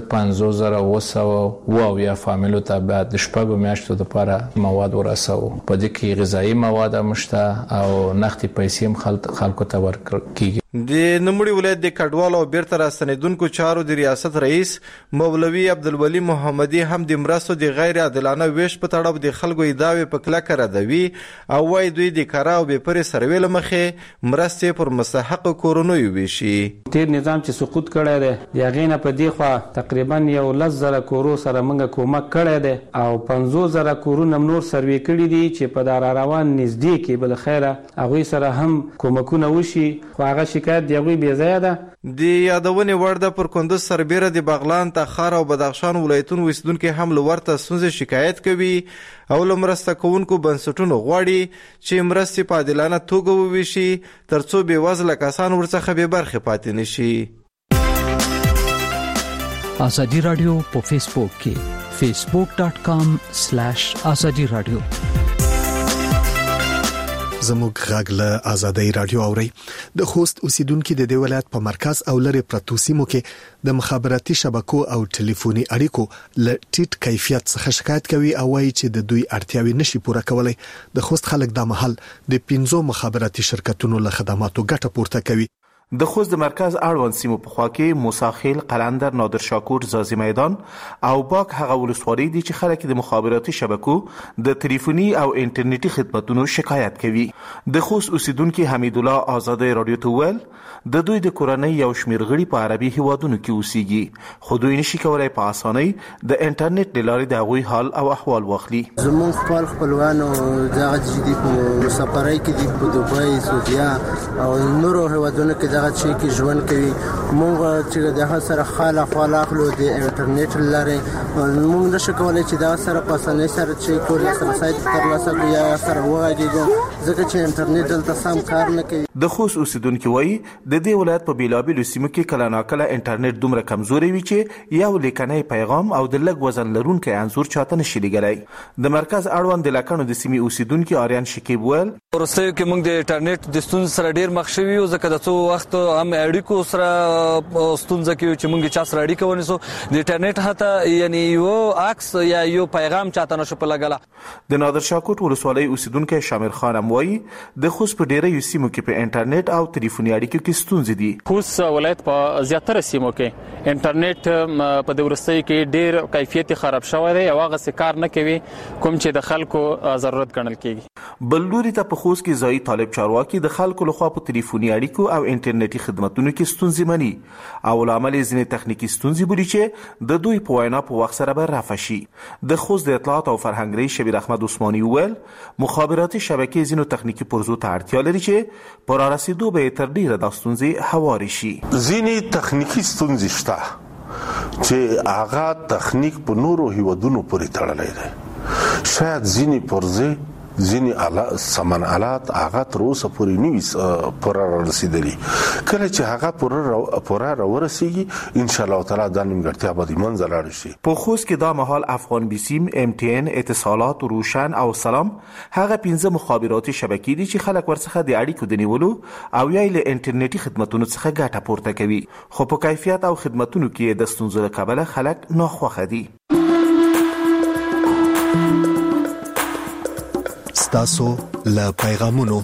55000 یا فامیلو ته بعد د 6 میاشتو لپاره مواد ورسو. په دې کې غذایی مواد هم شته او نقدي پیسې هم خلکو ته ورکړل کیږي. د نوموړي ولایت د کډوالو او بیرته راستنیدونکو چارو د ریاست رئیس مولوي عبدالولي محمدي هم د مرستو د غیر عادلانه ویش په تړاو د خلکو ادعاوې په کلکه ردوي او وايي دوی د کارا او بېپرې سروې له مخې مرستې پر مستحقو کورنیو ویشي. تیر نظام چې سقوط کړی دی د هغې نه په دې خوا تقریبا 11,000 کورو سره موږ کومک کړی دی او 50,000 کورونه نور سروې کړي دي چې په دار روان نږدې کې بالخیره هغوی سره هم کومکونه وشي، خو هغه شکایت دی هغوی بې ځایه ده. د یادونې وړ ده پر کندوز سربیره د بغلان، تخار او بدخشان ولایتونو اوسیدونکي هم له ورته ستونزې شکایت کوي او له مرسته کوونکو بنسټونو غواړي چې مرستې په عادلانه توګه وویشي ترڅو بېوزله کسان ورڅخه بې برخې پاتې نشي. ازادي رادیو په فیسبوک کې facebook.com/azadi radio زموږ غږ له ازادي رادیو اوري. د خوست اوسیدونکو د دې ولایت په مرکز او لری پرتو سیمو کې د مخابراتي شبکو او ټلیفوني اړیکو له ټیټ کیفیت څخه شکایت کوي او وايي چې د دوی اړتیاوې نشي پوره کولای. د خوست خلک د محل د 15 مخابراتي شرکتونو له خدماتو ګټه پورته کوي. د خوست د مرکز اړوند سیمو په خوا کې موساخیل، قلندر، نادر شاکور، زازی میدان او باک هغه ولسوالۍ دي چې خلک د مخابراتي شبکو د ټلیفوني او انټرنیټي خدماتونو شکایت کوي. د خوست اوسیدونکو حمید الله آزادۍ رادیو ته ویل د دوی د کورنۍ یو شمېر غړي په عربي هیوادونو کې اوسېږي، خو دوی نشي کولای په اسانۍ د انټرنیټ له لارې د هغوی حال او احوال واخلي. زموږ خپلوانو دغه جدي په مسافرۍ کې دي، په دوبۍ، سعودیا او نورو هیوادونو کې دغه چې کې ژوند کوي. موږ چې دغه سره خال اخلو د انټرنیټ لارې، موږ نشو کولای چې دغه سره په اسانۍ سره چې کولای سره سایت ترلاسه کړو یا سره وغږیږو، ځکه چې انټرنیټ دلته سم کار نه کوي. د خوست اوسیدونکو وایي د دې ولایت په بیلابیلو سیمو کې کله ناکله انټرنیټ دومره کمزوري وي چې یو لیکنی پیغام او د لږ وزن لرونکی انځور چاته نشي لګلی. د مرکز اړوند د لکڼو د سیمې اوسیدونکو آریان شکیب ویل وروستیو کې موږ د انټرنیټ د ستونزې سره ډیر مخ شوي یو، ځکه د څو وخت هم اړیکو سره ستونزه کې چې موږ چا سره اړیکه ونیسو د انټرنیټ حتی یعنی یو عکس یا یو پیغام چاته نشو په لګله. د نادر شاکوټ ولسوالۍ اوسیدونکو شامر خان هم وایي د خوست په ډیرو سیمو کې په انټرنیټ او ټلیفوني اړیکو کې ستونزې دي. خوست ولایت په زیاتره سیمو کې انټرنیټ په د وروستیو کې ډیر کیفیت خراب شوی دی او هغه څه کار نه کوي کوم چې د خلکو ضرورت ګڼل کیږي. بل لوري ته په خوست کې ځایي طالب چارواکي د خلکو لخوا په ټلیفوني اړیکو او انټرنیټي خدماتونو کې ستونزې مني او لامل یې ځینې تخنیکي ستونزې بولي چې د دوی په وینا په وخت سره به رفع شي. د خوست د اطلاعات او فرهنګ رئیس شبیر احمد عثماني ویل مخابراتي شبکې ځینو تخنیکي پرزو ته اړتیا لري چې پر رسیدو به تر ډیره د ستونزې هواري شي. ځینې تخنیکي ستونزې شته چې هغه تخنیک په نورو هیوادونو پورې تړلی دی. شاید ځینې پرزې ځینې سامان آلات هغه تر اوسه پورې نه پوره رسیدلي، کله چې هغه پوره راورسیږي ان شاء الله تعالی دا نیمګړتیا به د منځه لاړه شي. په خوست کې دا مهال افغان بیسیم، MTN، اتصالات، روشن او سلام هغه 15 مخابراتي شبکې دي چې خلک ورڅخه د اړیکو د نیولو او یا له انټرنیټي خدماتونو څخه ګټه پورته کوي، خو په کیفیت او خدماتونو کې د ستونزو له کبله خلک ناخوښه دي. تاسو له پیغامونو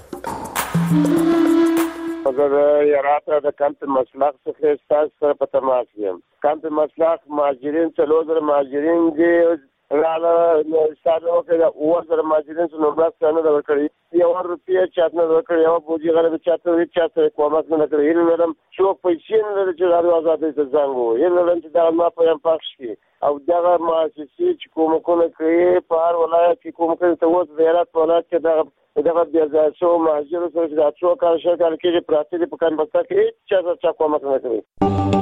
اگر یاراته د کمپ مسلخ څخه تاسو سره په تماس یم. کمپ مسلخ مهاجرین څلور مهاجرین دي رااله ساده وکړه او سره مهاجرین څخه نوبت نه ورکړي یو روپیه چاتنه ورکړي یو بوجي غره چاته وی چاته کومک نه کړی یل مدام شو پیسې نه لري چې راځي آزادې ته څنګه یل نن چې دا ما په ام پخش کی او دغه مؤسسې چې کومکونه کوي په هر ولایت کې کومکونه ته وځي د هرات ولایت کې دغه بیا ځو مهاجرو سره چې څو کال شکل کې پراته دي په کان بسته کې چې کومک نه کوي.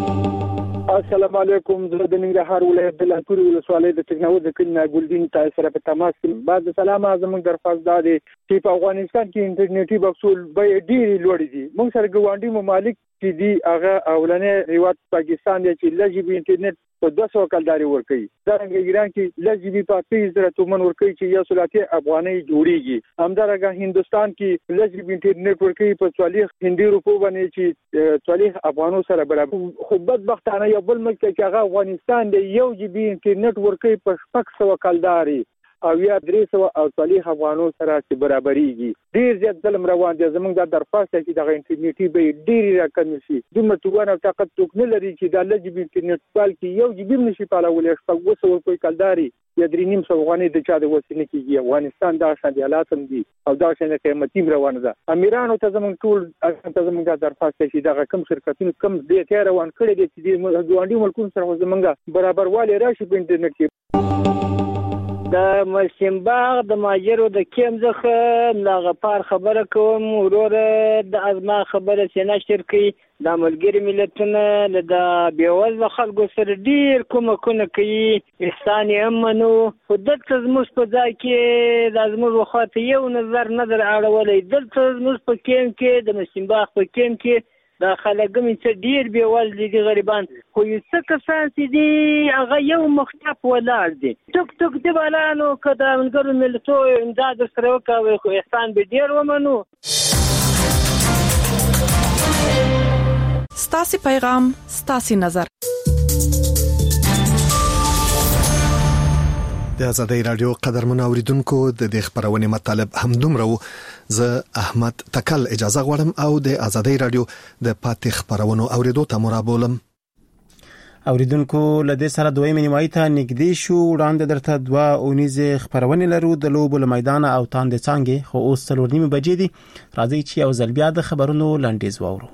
السلام علیکم. زه د ننګرهار ولایت د لهکوري ولسوالۍ د تکناوز د کلي ګلدین تاسو سره په تماس کې. بعد سلام زموږ درخواست دا دی چې په افغانستان کې انټرنیټي بکسول به ډېری لوړ دي. موږ سره ګاونډي ممالک چې دي هغه اولنې هیواد پاکستان دی چې لږ به انټرنیټ په 200 کلداري ورکوي. دا ایران کې لږ به په 30,000 تومن ورکوي چې یو سلاته افغانۍ جوړیږي. همدارنګه هندستان کې لږ به انټرنیټ ورکوي په 40 هندي روپو باندې چې 40 افغانو سره برابر. خو بدبختانه یو بل ملک چې هغه افغانستان دی یو جی بي انټرنیټ ورکوي په 600 کلداري او یا 340 افغانو سره چې برابرېږي. ډیر زیات ظلم روان دی. زموږ د درخواست چې د انټرنیټي به ډیر راکم شي. دومره توان او طاقت څوک نه لري چې د لږ انټرنیټ پال کې یو جی بي نشي پالولې شپږ وسو کوئی کلداري یا 3.5 افغانۍ د چا د وسینې کېږي. افغانستان دا شان حالات هم دي او دا شان قیمتي روانه ده. امیرانو ته زموږ ټول زموږ د درخواست چې دا کم شرکتونو کم دې ته روان کړي دي چې د ګاونډي ملکونو سره زموږ برابروالی راشي په انټرنیټ کې. د مسیمباغ د ماجرو د کیم څخه لغپار خبره کوم ورور د ازما خبره چې نشر کوي د ملګری ملتونه د بیوزله خلکو سره ډیر کومکونه کوي. احسان هم منو خو دلته زموږ په ځای کې د زموږ وخت یو نظر اړولی. دلته زموږ په کیم کې د مسیمباغ په کیم کې دا خلک هم چې ډیر بیوزله دي غریبان خو یو څه کسان چې دي هغه یو مختلف ولاړ دي. ټک دی بالانو که د ملګرو ملتو امداد سره وکوي خو احسان به ډیر ومنو. ستاسو پیغام ستاسو نظر. د آزادۍ رادیو قدرمن اوریدونکو د دې خبرونه مطلب هم دومره زه احمد تکل اجازه غواړم او د آزادۍ رادیو د پاتې خبرونو اوریدو ته مرابولم. اوریدونکو لدې سره دوی منیمای ته نږدې شو. وړاندې درته دوا اونیزه خبرونه لرو د لوبو میدان او تاند څنګه خو اوس 3:30 بجې دي. راځي چې یو ځل بیا د خبرونو لنډیز واورو.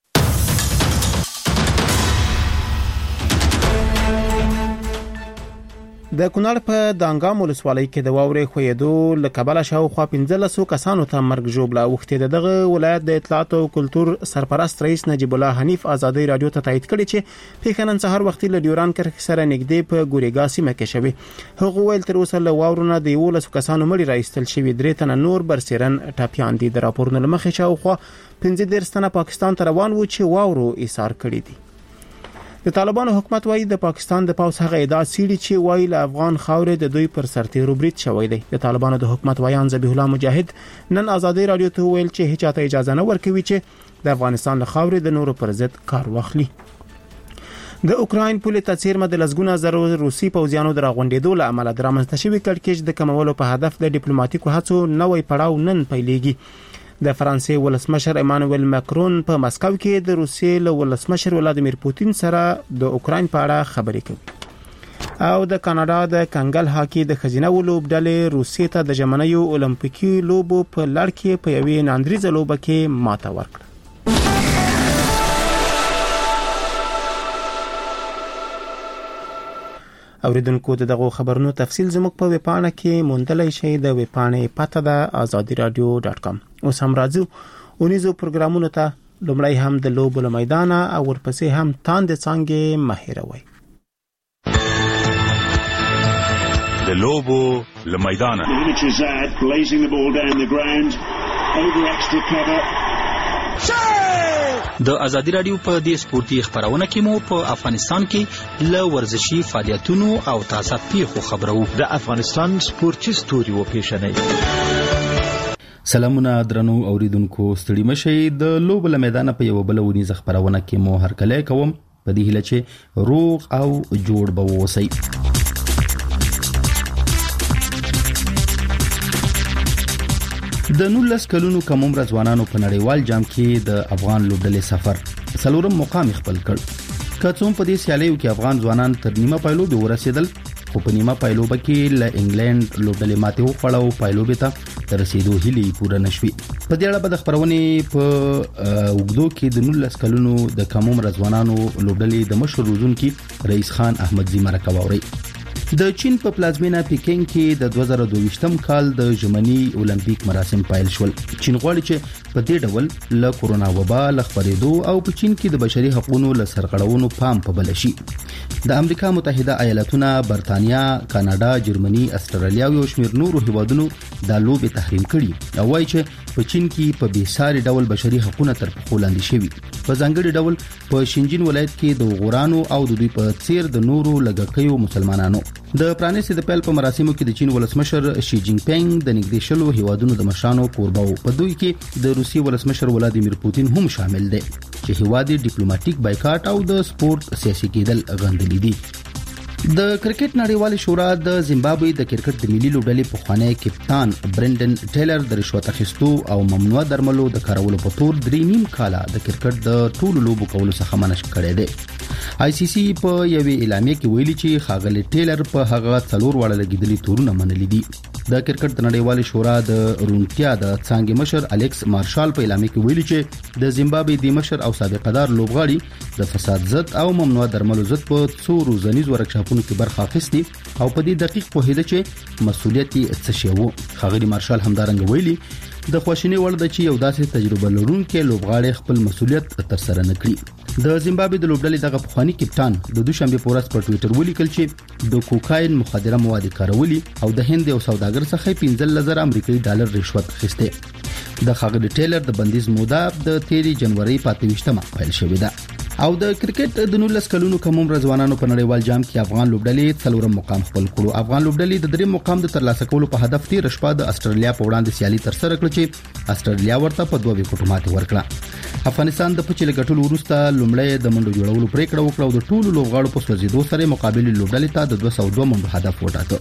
د کونړ په دانګام ولسوالۍ کې د واورې خویدو لکبله شاوخوا 15 کسانو ته مرګ ژوبله وخته. دغه ولایت د اطلاعات او کلتور سرپرست رئیس نجیب الله حنیف آزادۍ رادیو ته تایید کړی چې پیښنن سحر وختي له ډیوران کرښې سره نږدې په ګورېګا سیمه کې شوی. هغه ویل تر اوسه له واورونه د 11 کسانو مړي راایستل شوی. 3 تنه نور برسیرن ټاپیان دي. د راپورونو لمخې شاوخوا 15 تنه پاکستان ته روان و چې واورو ایثار کړی دي. د طالبانو حکومت وايي د پاکستان د پاوس هغه ادعا سړي چې وايي له افغان خاورې د دوی پر سرتیرو برید شوی دی. د طالبانو د حکومت وایان ذبیح الله مجاهد نن آزادۍ رادیو ته ویل چې هیڅ چاته اجازه نه ورکوي چې د افغانستان له خاورې د نورو پر ضد کار واخلي. د اوکراین پولې ته څیرمه د لسګونه زرو روسي پوځیانو درغونډېدو له امله درامنځته شوی کړکېچ د کمولو په هدف د ډیپلوماټیکو هڅو نوې پړاو نن پیلېږي. د فرانسې ولسمشر ایمانوئل ماکرون په مسکو کې د روسیې له ولسمشر ولادیمیر پوتین سره د اوکراین په اړه خبرې کوي. او د کاناډا د کنګل هاکي د خزینه لوبډلې روسیې ته د ژمنیو اولمپیکي لوبو په لړ کې په یوې ناندریزه لوبه کې ماته ورکړه. اوریدونکو دغه خبرونو تفصیل زموږ په ویبپاڼه کې موندلای شئ. د ویبپاڼې پته ده azadiradio.com. اوس هم راځو اونیزو پروګرامونو ته. لومړی هم د لوبو میدان او ورپسې هم تاند څنګه مهیروي. د لوبو میدان د آزادی رادیو په دې سپورتي خبرونه کې مو په افغانستان کې ل ورزشي فعالیتونو او تازه پیښو خبرو. د افغانستان سپورتي ستوري و پیښنې. سلامونه درنو اوریدونکو، ستړي مشئ. د لوبو میدان په یو بل ونیزه خبرونه کې مو هرکله کوم په دې هیله چې روغ او جوړ به ووسئ. د 19 کلونو کم عمر ځوانانو په نړیوال جام کې د افغان لوبډلې سفر څلورم مقام خپل کړ. کڅوم په دې سیالیو کې افغان ځوانان تر نیمه پایلو به ورسېدل، خو په نیمه پایلو کې له انګلند لوبډلې ماته وخړو پایلو به ته رسیدو هلي پوره نشوي. په دې اړه به د خبرونه په وګدو کې د 19 کلونو د کم عمر ځوانانو لوبډلې د مشر روزونکي رئیس خان احمدزي مرکه واوري. د چین په پلازمینه پیکینګ کې د 2022م کال د ژمنی اولمپیک مراسم پیل شول. چین غواړي چې په دې ډول له کورونا وبا لخبرېدو او په چین کې د بشري حقوقو له سرغړونو پام په بل شي. د امریکا متحده ایالاتونه، برتانیا، کاناډا، جرمني، استرالیا او شمیر نورو هیوادونو د لوبې تحریم کړي او وایي چې په چین کې په بیساري ډول بشري حقوقو تر پخو لاندې شوي. په ځانګړي ډول په شینجین ولایت کې د غورانو او د دوی په څیر د نورو لګکیو مسلمانانو. د پرانیستي د پیل په مراسمو کې د چین ولسمشر شي جین پینګ د نږدې شلو هیوادونو د مشرانو کوربه وو. په دوی کې د روسي ولسمشر ولادیمیر پوتین هم شامل دی چې هیواد ډیپلوماټیک بایکاټ او د سپورت سیاسي کېدل غندلي دي. د کرکټ نړیوال شورا د زیمبابوې د کرکټ د ملي لوبډلې پخوانی کپتان برندن ټیلر د رشوت اخیستو او ممنوع درملو د کارولو په تور 3.5 کاله د کرکټ د ټولو لوبو کولو څخه منع کړی دی. آی سی سی په یوې اعلامیه کې ویلي چې خاغلی ټیلر په هغه 4 واړه لګیدلي تورونه منلي دي. د کرکټ د نړیوال شورا د رونټیا د څنګه مشر الیکس مارشال په اعلامیه کې ویلي چې د زیمبابوې د مشر او سابقدار لوبغاړي د فساد ضد او ممنوع درملو ضد په 2 ورځنیز ورکشاپونو کې برخه اخیستي او په دې دقیق پوهیده چې مسؤلیت یې څه شی وو. خاغلی مارشال همدارنګه ویلي د خوشینې وړ د چې یو داسې تجربه لرونکي لوبغاړي خپل مسؤلیت تر سره نه کړی. د زیمبابوې د لوبډلې دغه پخوانی کپتان د دوشنبه په ورځ په ټوئیټر ولیکل چې د کوکاین مخدره مواد کارولي او د هند یو سوداګر څخه 15,000 امریکایي ډالر رشوت اخیسته. د خاغلی ټیلر د بندیز موده د 13 جنوري په 28مه پیل شوې ده. او د کرکټ د 19 کلونو کم عمر ځوانانو په نړیوال جام کې افغان لوبډلې څلورم مقام خپل کړو. افغان لوبډلې د دریم مقام د ترلاسه کولو په هدف تیر شپه د استرالیا په وړاندې سیالي تر سره کړه چې استرالیا ورته په 2 وکټو ماتې ورکړه. افغانستان د پچیل ګټلو وروسته لومړی د منډو جوړولو پریکړه وکړه او د ټولو لوبغاړو په سوځیدو سره مقابل لوبډلې ته د 202 منډو هدف وټاکه.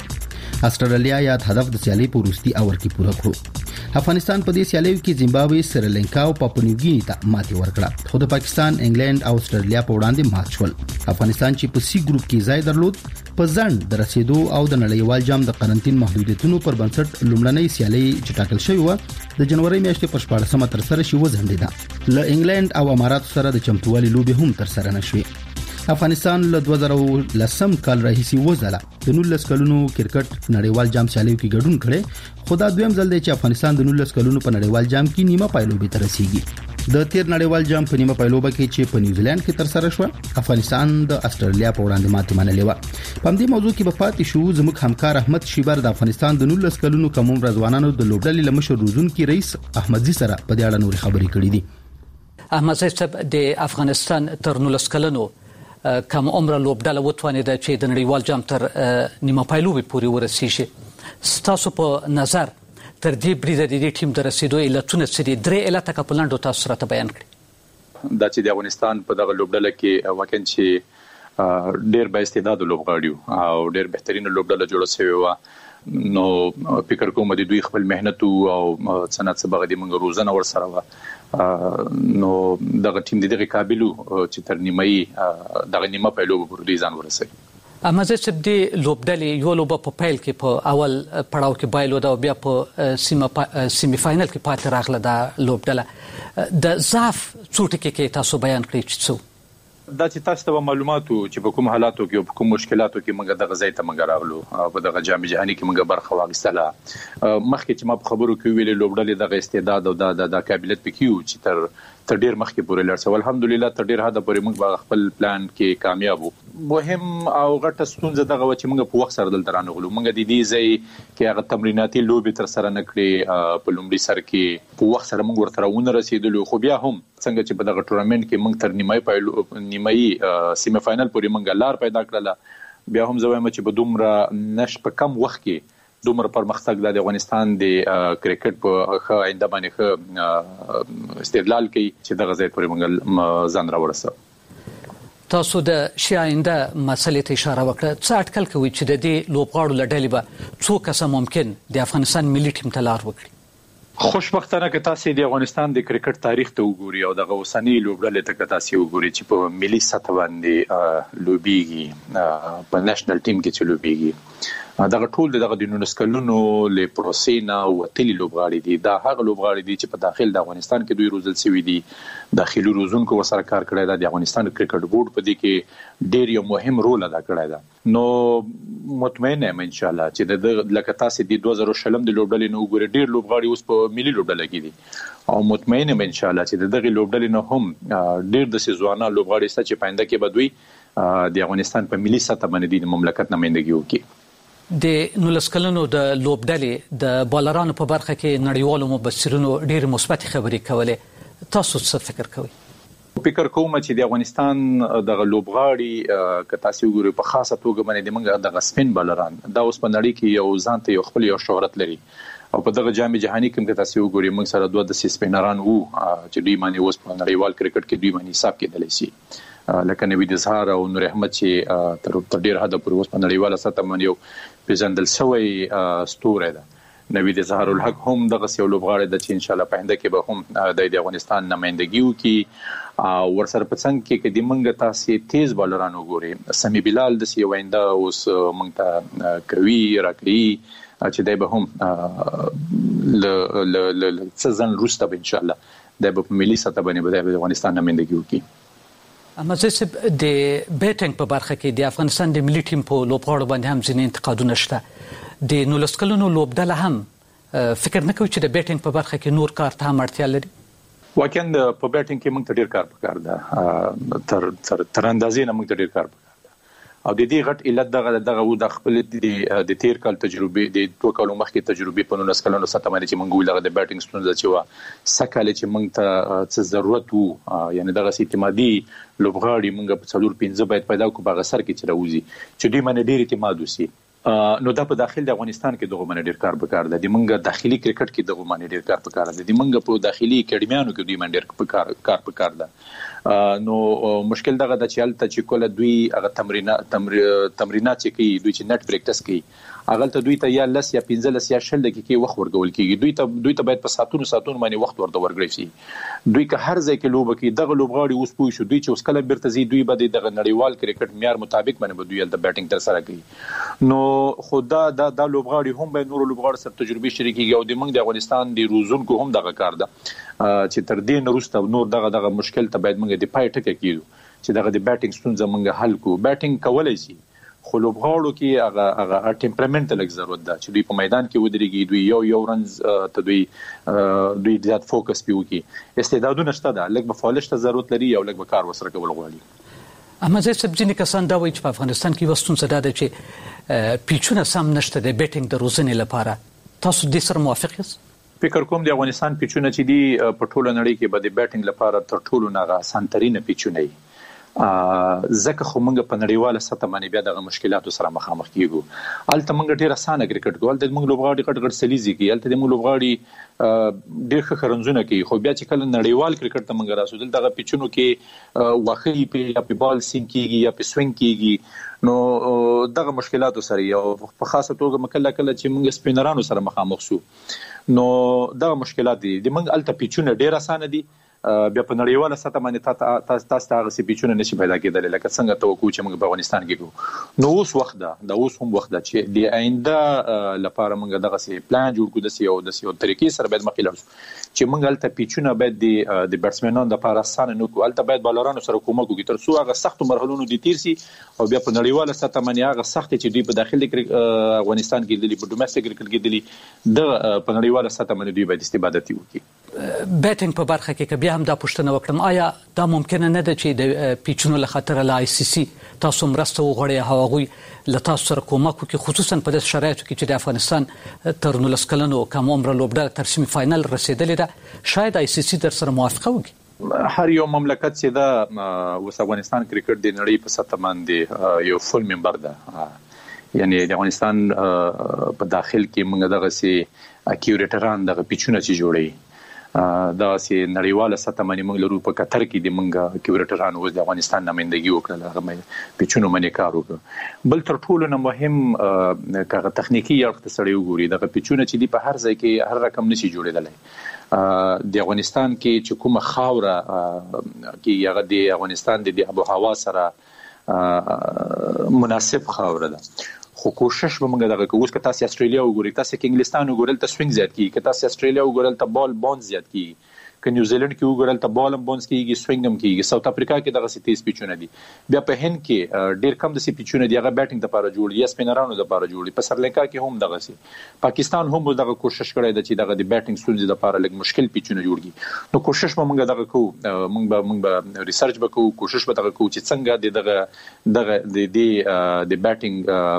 استرالیا یاد هدف د سیالي په وروستي اور کې پوره کړو. افغانستان په دې سیالیو کې زیمبابوې، سریلانکا او پاپوا نیوګینی ته ماتې ورکړه، خو د پاکستان، انګلند او استرالیا په وړاندې مات شول. افغانستان چې په سی ګروپ کې ځای درلود په ځند د رسیدو او د نړیوال جام د قرنټین محدودیتونو پر بنسټ لومړنۍ سیالي چې ټاکل شوې و د جنوري میاشتې په 14مه تر سره شوه ځنډیده. له انګلند او امارات سره د چمتووالي لوبې هم تر سره نشوې. افغانستان له 2010 کال راهیسې وځله د 19 کلونو کرکټ نړیوال جام سیالیو کې ګډون کړي، خو دا دویم ځل دی چې افغانستان د 19 کلونو په نړیوال جام کې نیمه پایلوبې ته رسیږي. د تیر نړیوال جام په نیمه پایلوبه کې چې په نیوزیلند کې تر سره شو، افغانستان د استرالیا په وړاندې ماتې منلې و. په دې موضوع کې به پاتې شو. زموږ همکار احمد شیبر د افغانستان د 19 کلونو کم عمر ځوانانو د لوبډلې لمشر روزونکي رئیس احمدزي سره په دې اړه نور خبرې کړې دي. احمدزي صاحب، د افغانستان تر 19 کلونو کم عمر لوبډله وتوانیده چې د نړیوال جام تر نیمه پایلوبې پورې ورسیږي. ستاسو په نظر تر دې بریده د دې ټیم د رسیدو علتونه څه دي؟ درې علته که په لنډو تاسو راته بیان کړئ. دا چې د افغانستان په دغه لوبډله کې واقعا چې ډېر با استعداد لوبغاړي او ډېر بهترین لوبډله جوړه شوې وه، نو فکر کوم د دوی خپل مهنت او صنعت څخه بغدي موږ روزنه ورسره وه، نو دغه ټیم د دغه قابلیت چې تر نیمه پایلوبه پورې ځان ورسوي. امازه چې د لوبډلې یو لوبه په پیل کې په اول پړاو کې بایلود او بیا په سیمی فائنل کې پاتې راغله د لوبډله. د ضعف څوټکي کې تاسو بیان کړئ چې څه دا چې تاسو ته معلوماتو چې په کوم حالاتو کې او په کوم مشکلاتو کې موږ د غزا ته موږ راغلو په دغه جام جهاني کې موږ برخه واخیستله. مخکې چې ما په خبرو کې ویلې لوبډلې د استعداد او د قابلیت پکې چې تر ډیر مخکې پورې لړسو. الحمدلله تر ډیر حد پورې موږ خپل پلان کې کامیاب وو. مهم او غټه ستونزه دغه و چې موږ په وخت سره دلته رانغلو. موږ د دې ځای کې هغه تمریناتي لوبې تر سره نه کړې په لومړي سر کې، په وخت سره موږ ورته ونه رسیدلو. خو بیا هم څنګه چې په دغه ټورنمنت کې موږ تر نیمایي سیمی فائنل پورې موږ لار پیدا کړله، بیا هم زه وایم چې په دومره په کم وخت کې دومره پرمختګ د افغانستان د کرکټ په ښه آینده باندې ښه استدلال کوي چې دغه ځای پورې موږ ځان راورسو. تاسو د شي آینده مسلې ته اشاره وکړه. څه اټکل کوي چې د دې لوبغاړو له ډلې به څو کسه ممکن د افغانستان ملي ټیم ته لار وکړي؟ خوشبختانه که تاسو د افغانستان د کرکټ تاریخ ته وګورئ او دغه اوسنۍ لوبډلې ته تاسو وګورئ چې په ملي سطح باندې لوبيږي، په نېشنل ټیم کې چې لوبيږي، دغه ټول دغه د 19 کلونو له پروسینا او تلی لوبغاړي دي. دا هغه لوبغاړي دي چې په داخل د افغانستان کې دوی روزل شوی دي، داخلي روزونکو وسره کار کړی دی. د افغانستان کرکټ بورډ په دې کې ډېر یو مهم رول ادا کړی دی. نو مطمئن یم ان شاء الله چې د لکه تاسو د 2020 د لوبډلې نو ګوري ډېر لوبغاړي اوس په ملي لوبډله کې دي او مطمئن یم ان شاء الله چې دغه لوبډلې نو هم ډېر د سيزوانه لوبغاړي ست چې پاینده کې بدوي د افغانستان په ملي سطح باندې د مملکت نمائندګي وکړي. د 19 کلونو د لوبډلې د بالرانو په برخه کې نړیوالو مبصرینو ډېر مثبت خبرې کولې. تاسو څه فکر کوئ؟ فکر کوم چې د افغانستان د لوبغاړي که تاسو وګورئ په خاصه توګه باندې موږ د سپین بالران دا اوس په نړۍ کې یو ځان ته یو خپل یو شهرت لري او په دغه جام جهاني کې که تاسو وګورئ موږ سره دوه د سپینران وو چې دوی باندې اوس په نړیوال کرکټ کې دوی باندې حساب کېدلی شي، لکه نوید اظهار او نور احمد چې تر ډیر حد پورې اوس په نړیواله سطح باندې یو پیژندل شوی ستوری ده. نوید اظهار الحق هم دغه یو لوبغاړی د چې ان شاء الله په آینده کې به هم د افغانستان نمائندګي وکړي او ورسره په څنګ کې د منګ تاسو تیز بالران وګوري. سمی بلال د سی وینده اوس موږ ته کوي راکړي چې دای به هم ل سزن روسته ان شاء الله د ملي سطح باندې د افغانستان نمائندګي وکړي. اما زه د بیټینګ په برخه کې د افغانستان د ملي ټیم په لوبغاړو باندې هم ځینې انتقادونه شته. د 19 کلونو لوبډله هم فکر نه کوي چې د بیټینګ په برخه کې نور کار ته هم اړتیا لري؟ واقعا په بیټینګ کې موږ ته ډیر کار پکار ده، تر اندازې نه موږ ته ډیر کار پکار ده او د دې غټ علت دغه و د خپل د تیر کال تجربه د 2 کالو مخکې تجربه په 19 کلونو سطح باندې چې موږ ولغه د بیټینګ ستونزه چې و سکهاله چې موږ ته څه ضرورت وو، یعنی دغه اعتمادي لوبغاړي موږ په 4-5 باید پیدا کو په غسر کې چې راوځي چې دوی باندې ډیر اعتماد وسی نو دا په داخل د افغانستان کې دغه باندې ډیر کار وکړ د منګه داخلي کرکټ کې دغه باندې ډیر کار وکړ د منګه په داخلي اکیډمیانو کې دوی باندې ډیر کار وکړ نو مشکل دغه د چالت چې کوله دوی هغه تمرینات چې کوي دوی چې نت پریکټس کوي هغه ته دوی ته یا لس یا 15 یا 20 دقیقې وخت ورګول کیږي دوی ته باید په ساتونو باندې وخت ورته ورګړي شي دوی که هر ځای کې لوب کوي دغه لوبغاړي اوس پوي شو دوی چې اوس کله بیرته زی دوی به دغه نړیوال کرکټ معیار مطابق باندې دوی د بیټینګ تر سره کوي نو خدا دا لوبغاړي هم به نور لوبغاړي سره تجربه شریکي او د موږ د افغانستان د روزونکو هم دغه کار ده چې تر دې نورسته نور دغه مشکل ته باید موږ د پای ټکه کیږو چې دغه د بیټینګ ستونزه موږ حل کو بیټینګ کولای شي خو لوبغاړو کې هغه ټمپرامنت لږ ضرورت ده چې دوی په میدان کې ودرېږي دوی یو رنز ته دوی زیات فوکس پیوکي استعدادونه شته ده لږ به فعالیت ته ضرورت لري او لږ به کار وسره کول غواړي اما زه سبجنی کسان دا وایي چې په افغانستان کې وستون څه ده چې پیچونه سم نشته د بیټینګ د روزنې لپاره تاسو دې سره موافق یاست فکر کوم د افغانستان پیچونه چې دی په ټوله نړۍ کې به د بیټینګ لپاره تر ټولو نه اسانترینه پیچونه وي ځکه خو موږ په نړیواله سطح باندې بیا دغه مشکلاتو سره مخامخ کیږو الته موږ ډیر اسانه کرکټ کوو الته موږ لوبغاړي غټ سلیزي کوي الته موږ لوبغاړي ډیر ښه خرنزونه کوي خو بیا چې کله نړیوال کرکټ ته موږ راسو دغه پیچونو کې واخلي په بال سین کیږي یا په سوینګ کیږي نو دغه مشکلاتو سره یو په خاصه توګه مکله چې موږ سپینرانو سره مخامخ شو نو دغه مشکلات دي د موږ الته پیچونه ډیر اسانه دي بیا په نړیواله سطح باندې تاسو ته هغه پیچونه نشي پیدا کېدل لکه څنګه توقع چې موږ په افغانستان کې کوو نو اوس وخت ده چې د آینده لپاره موږ دغه پلان جوړ کړو د سیو طریقې سره باید مخې لاړ چې موږ الته پیچونه باید د بیټسمنانو لپاره اسانه نه کوو الته باید بالرانو سره کومک وکړو تر څو هغه سخت مرحلونو دي تیر سي او بیا په نړیواله سطح باندې هغه سخت چې دوی په داخلي افغانستان کې د ډومېسټک کرکټ کې دي د په نړیواله سطح باندې دوی باید استفاده وکړي بیټینګ په برخه کې بیا هم دا پوښتنه وکړم آیا دا ممکنه نه ده چې د پیچونو له خاطر له آی سی سی تاسو مرسته وغواړئ هغوی له تاسو سره کومک وکړي خصوصا په داسې شرایطو کې چې د افغانستان تر 19 کلنو کم عمره لوبډله تر سیمي فاینل رسیدلې ده شاید آی سی سی در سره موافقه وکړي هر یو مملکت چې دا اوس افغانستان کرکټ د نړۍ په سطح باندې یو فل ممبر ده یعنی د افغانستان په داخل کې موږ دغه سي اکیوریټران دغه پیچونه چې جوړي دا سي نړیواله سطح باندې موږ لرو په قطر کې د موږ کیورټران اوس د افغانستان نمائندګي وکړه هغه پیچونو باندې کار وکړ بل تر ټولو نه مهم کاغه تخنیکی یا اقتصادي وګوري د پیچونو چې دی په هر ځای کې هر رقم نشي جوړیدلای د افغانستان کې چې کومه خاوره کې هغه د افغانستان د آب او هوا سره مناسب خاوره ده خو کوشش به موږ دغه کوو چې تاسو استرالیا وګورئ تاسو کې انګلستان وګورئ تاسو سوینګ زیات کی که تاسو استرالیا وګورئ ته بال بونز زیات کی که نیوزیلند کې وګورئ ته بال بونز کیږي سوینګ هم کیږي ساوث افریقا کې دغه سي تیز پیچونه دي بیا په هند کې ډیر کم د سي پیچونه دی هغه بیټینګ لپاره جوړ دي سپینرانو لپاره جوړ دي په سریلانکا کې هم دغه سي پاکستان هم دغه کوشش کړی دی چې دغه د بیټینګ ستونزې لپاره لږ مشکل پیچونه جوړ دي نو کوشش به موږ دغه کوو موږ به ریسرچ وکړو کوشش به دغه کوو چې څنګه دغه د بیټینګ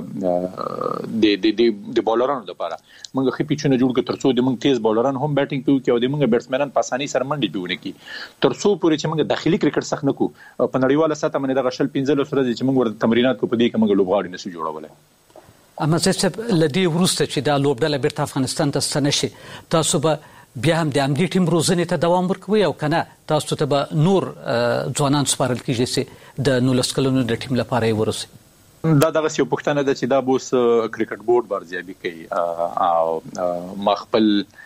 د بالرانو لپاره موږ خې پیچونه جوړ کړو ترڅو د موږ تیز بالران هم بیټینګ کوي او د موږ بیټسمنان په اسانۍ سره منډي پیونه کی ترڅو پورې چې موږ داخلي کرکټ سخت نه کو په نړیواله سطح باندې د غشل 15 ورځې چې موږ ورته تمرینات کو په دې کې موږ لوبغاړي نشو جوړولای اما چې لدی ورسته چې دا لوبډله بیرته افغانستان ته ستنه شي تاسو به بیا هم د امنیتي ټیم روزنې ته دوام ورکوي او کنه تاسو ته به نور ځوانان سپارل کیږي چې د 19 کلونو د ټیم لپاره یې ورسي دا دغه یو پوښتنه ده چې دا بوس کرکټ بورډ بارځيابي کوي او مخبل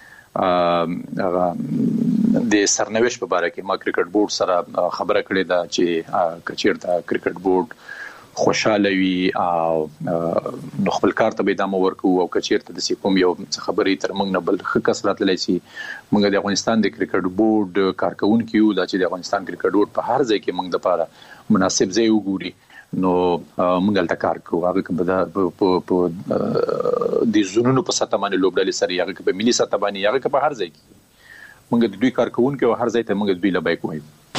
د سرنوشت په اړه کې ما کرکټ بورډ سره خبره کړې ده چې کچیرته کرکټ بورډ خوشاله وي او نو خپل کار ته به ادامه ورکوي او کچیرته د کوم یو خبرې تر موږ نه بل کثرت للی شي موږ د افغانستان د کرکټ بورډ کارکونکو یو د افغانستان کرکټ بورډ په هر ځای کې موږ د لپاره مناسب ځای وګوري نو موږ الته کار کوو هغه په د زونونو په سطح باندې لوبډلې سره هغه په ملي سطح باندې هغه په هر ځای کې موږ د دوی کارکونکو او هر ځای ته موږ دوی لبای کوو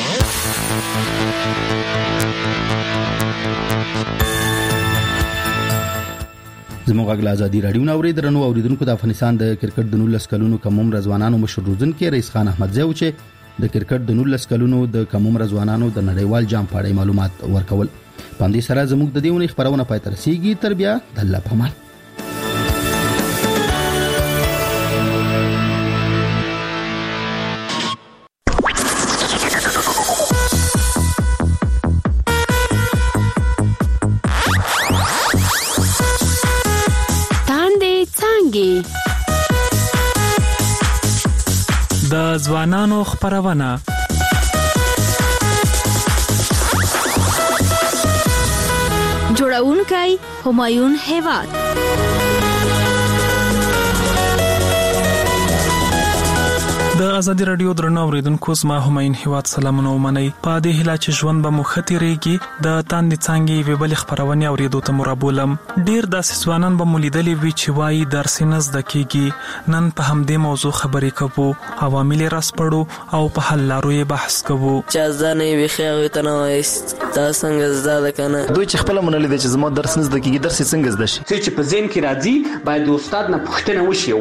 زموږ غږ ازادي رادیو نوري درنو اوریدونکو د افغانستان د کرکټ د 19 کلونو کموم رضوانانو مشر روزنکي رئیس خان احمدزی او چې د کرکټ د 19 کلونو د کموم رضوانانو د نړیوال جام په اړه معلومات ورکول باندې سره زموږ د دیونی خبرونه پاتې رسیدي تر بیا د الله په امان د ځوانانو خبرونه. جوړونکی همایون هیواد. د ازادي رادیو درنو اوریدونکو زما همایون هیواد سلامونه ومنئ. په دې هیله چې ژوند به مو ښه تیریږي د تاندې څانګې یوې بلې خپرونې اورېدو ته مو رابولم. ډېر داسې ځوانان به مو لیدلي وي چې وایي درس یې نه زده کېږي. نن په همدې موضوع خبرې کوو، عوامل یې راسپړو او په حل لارو یې بحث کوو. چې زده نه یې بیخي هغوی ته نه وایست دا څنګه زده ده که نه. دوی چې خپله منلې ده چې زما درس نه زده کېږي، درس یې څنګه زده شي؟ څه چې په ذهن کې راځي باید د استاد نه پوښتنه وشي.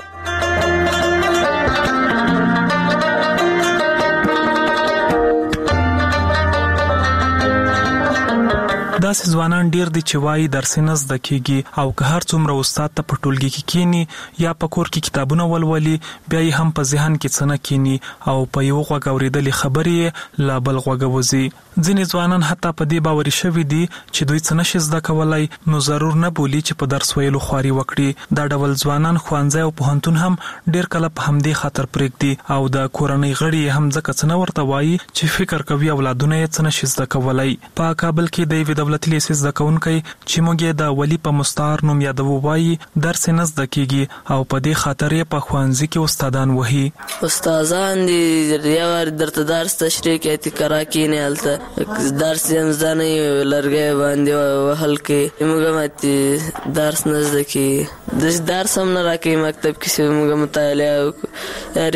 داسې ځوانان ډیر دي چې وایي درس نه زده کېږي او که هر څومره استاد ته په ټولګي کې کینی یا په کور کې کتابونه ولولي بیا یې هم په ذهن کې څه نه کینی او په یو غوږ اورېدلې خبرې لا بل غوږ وځي. ځینې ځوانان حتی په دې باوري شوي دي چې دوی څه نشي زده کولی نو ضرور نه بولي چې په درس ویلو خواري وکړي. دا ډول ځوانان ښوونځی او پوهنتون هم ډیر کله په همدې خاطر پرېږدي او د کورنۍ غړي هم ځکه څه نه ورته وایي چې فکر کوي اولادونه یې څه نشي زده کولی. په کابل کې د یوې دولتي لیسې زده کوونکی چې موږ یې د ولی په مستعار نوم یادوو وایي درس نه زده کېږي او په دې خاطر یې په ښوونځي کې استادان وهي. استادان دي یو وار درته درس تشریح کوي تی کرا کېنې هلته درس یې هم زده نه وي لرګی باندې وهل کوي. موږ هم درس نه زده کېږي، داسې درس هم نه راکوي مکتب کې چې موږ مطالعه وکړو.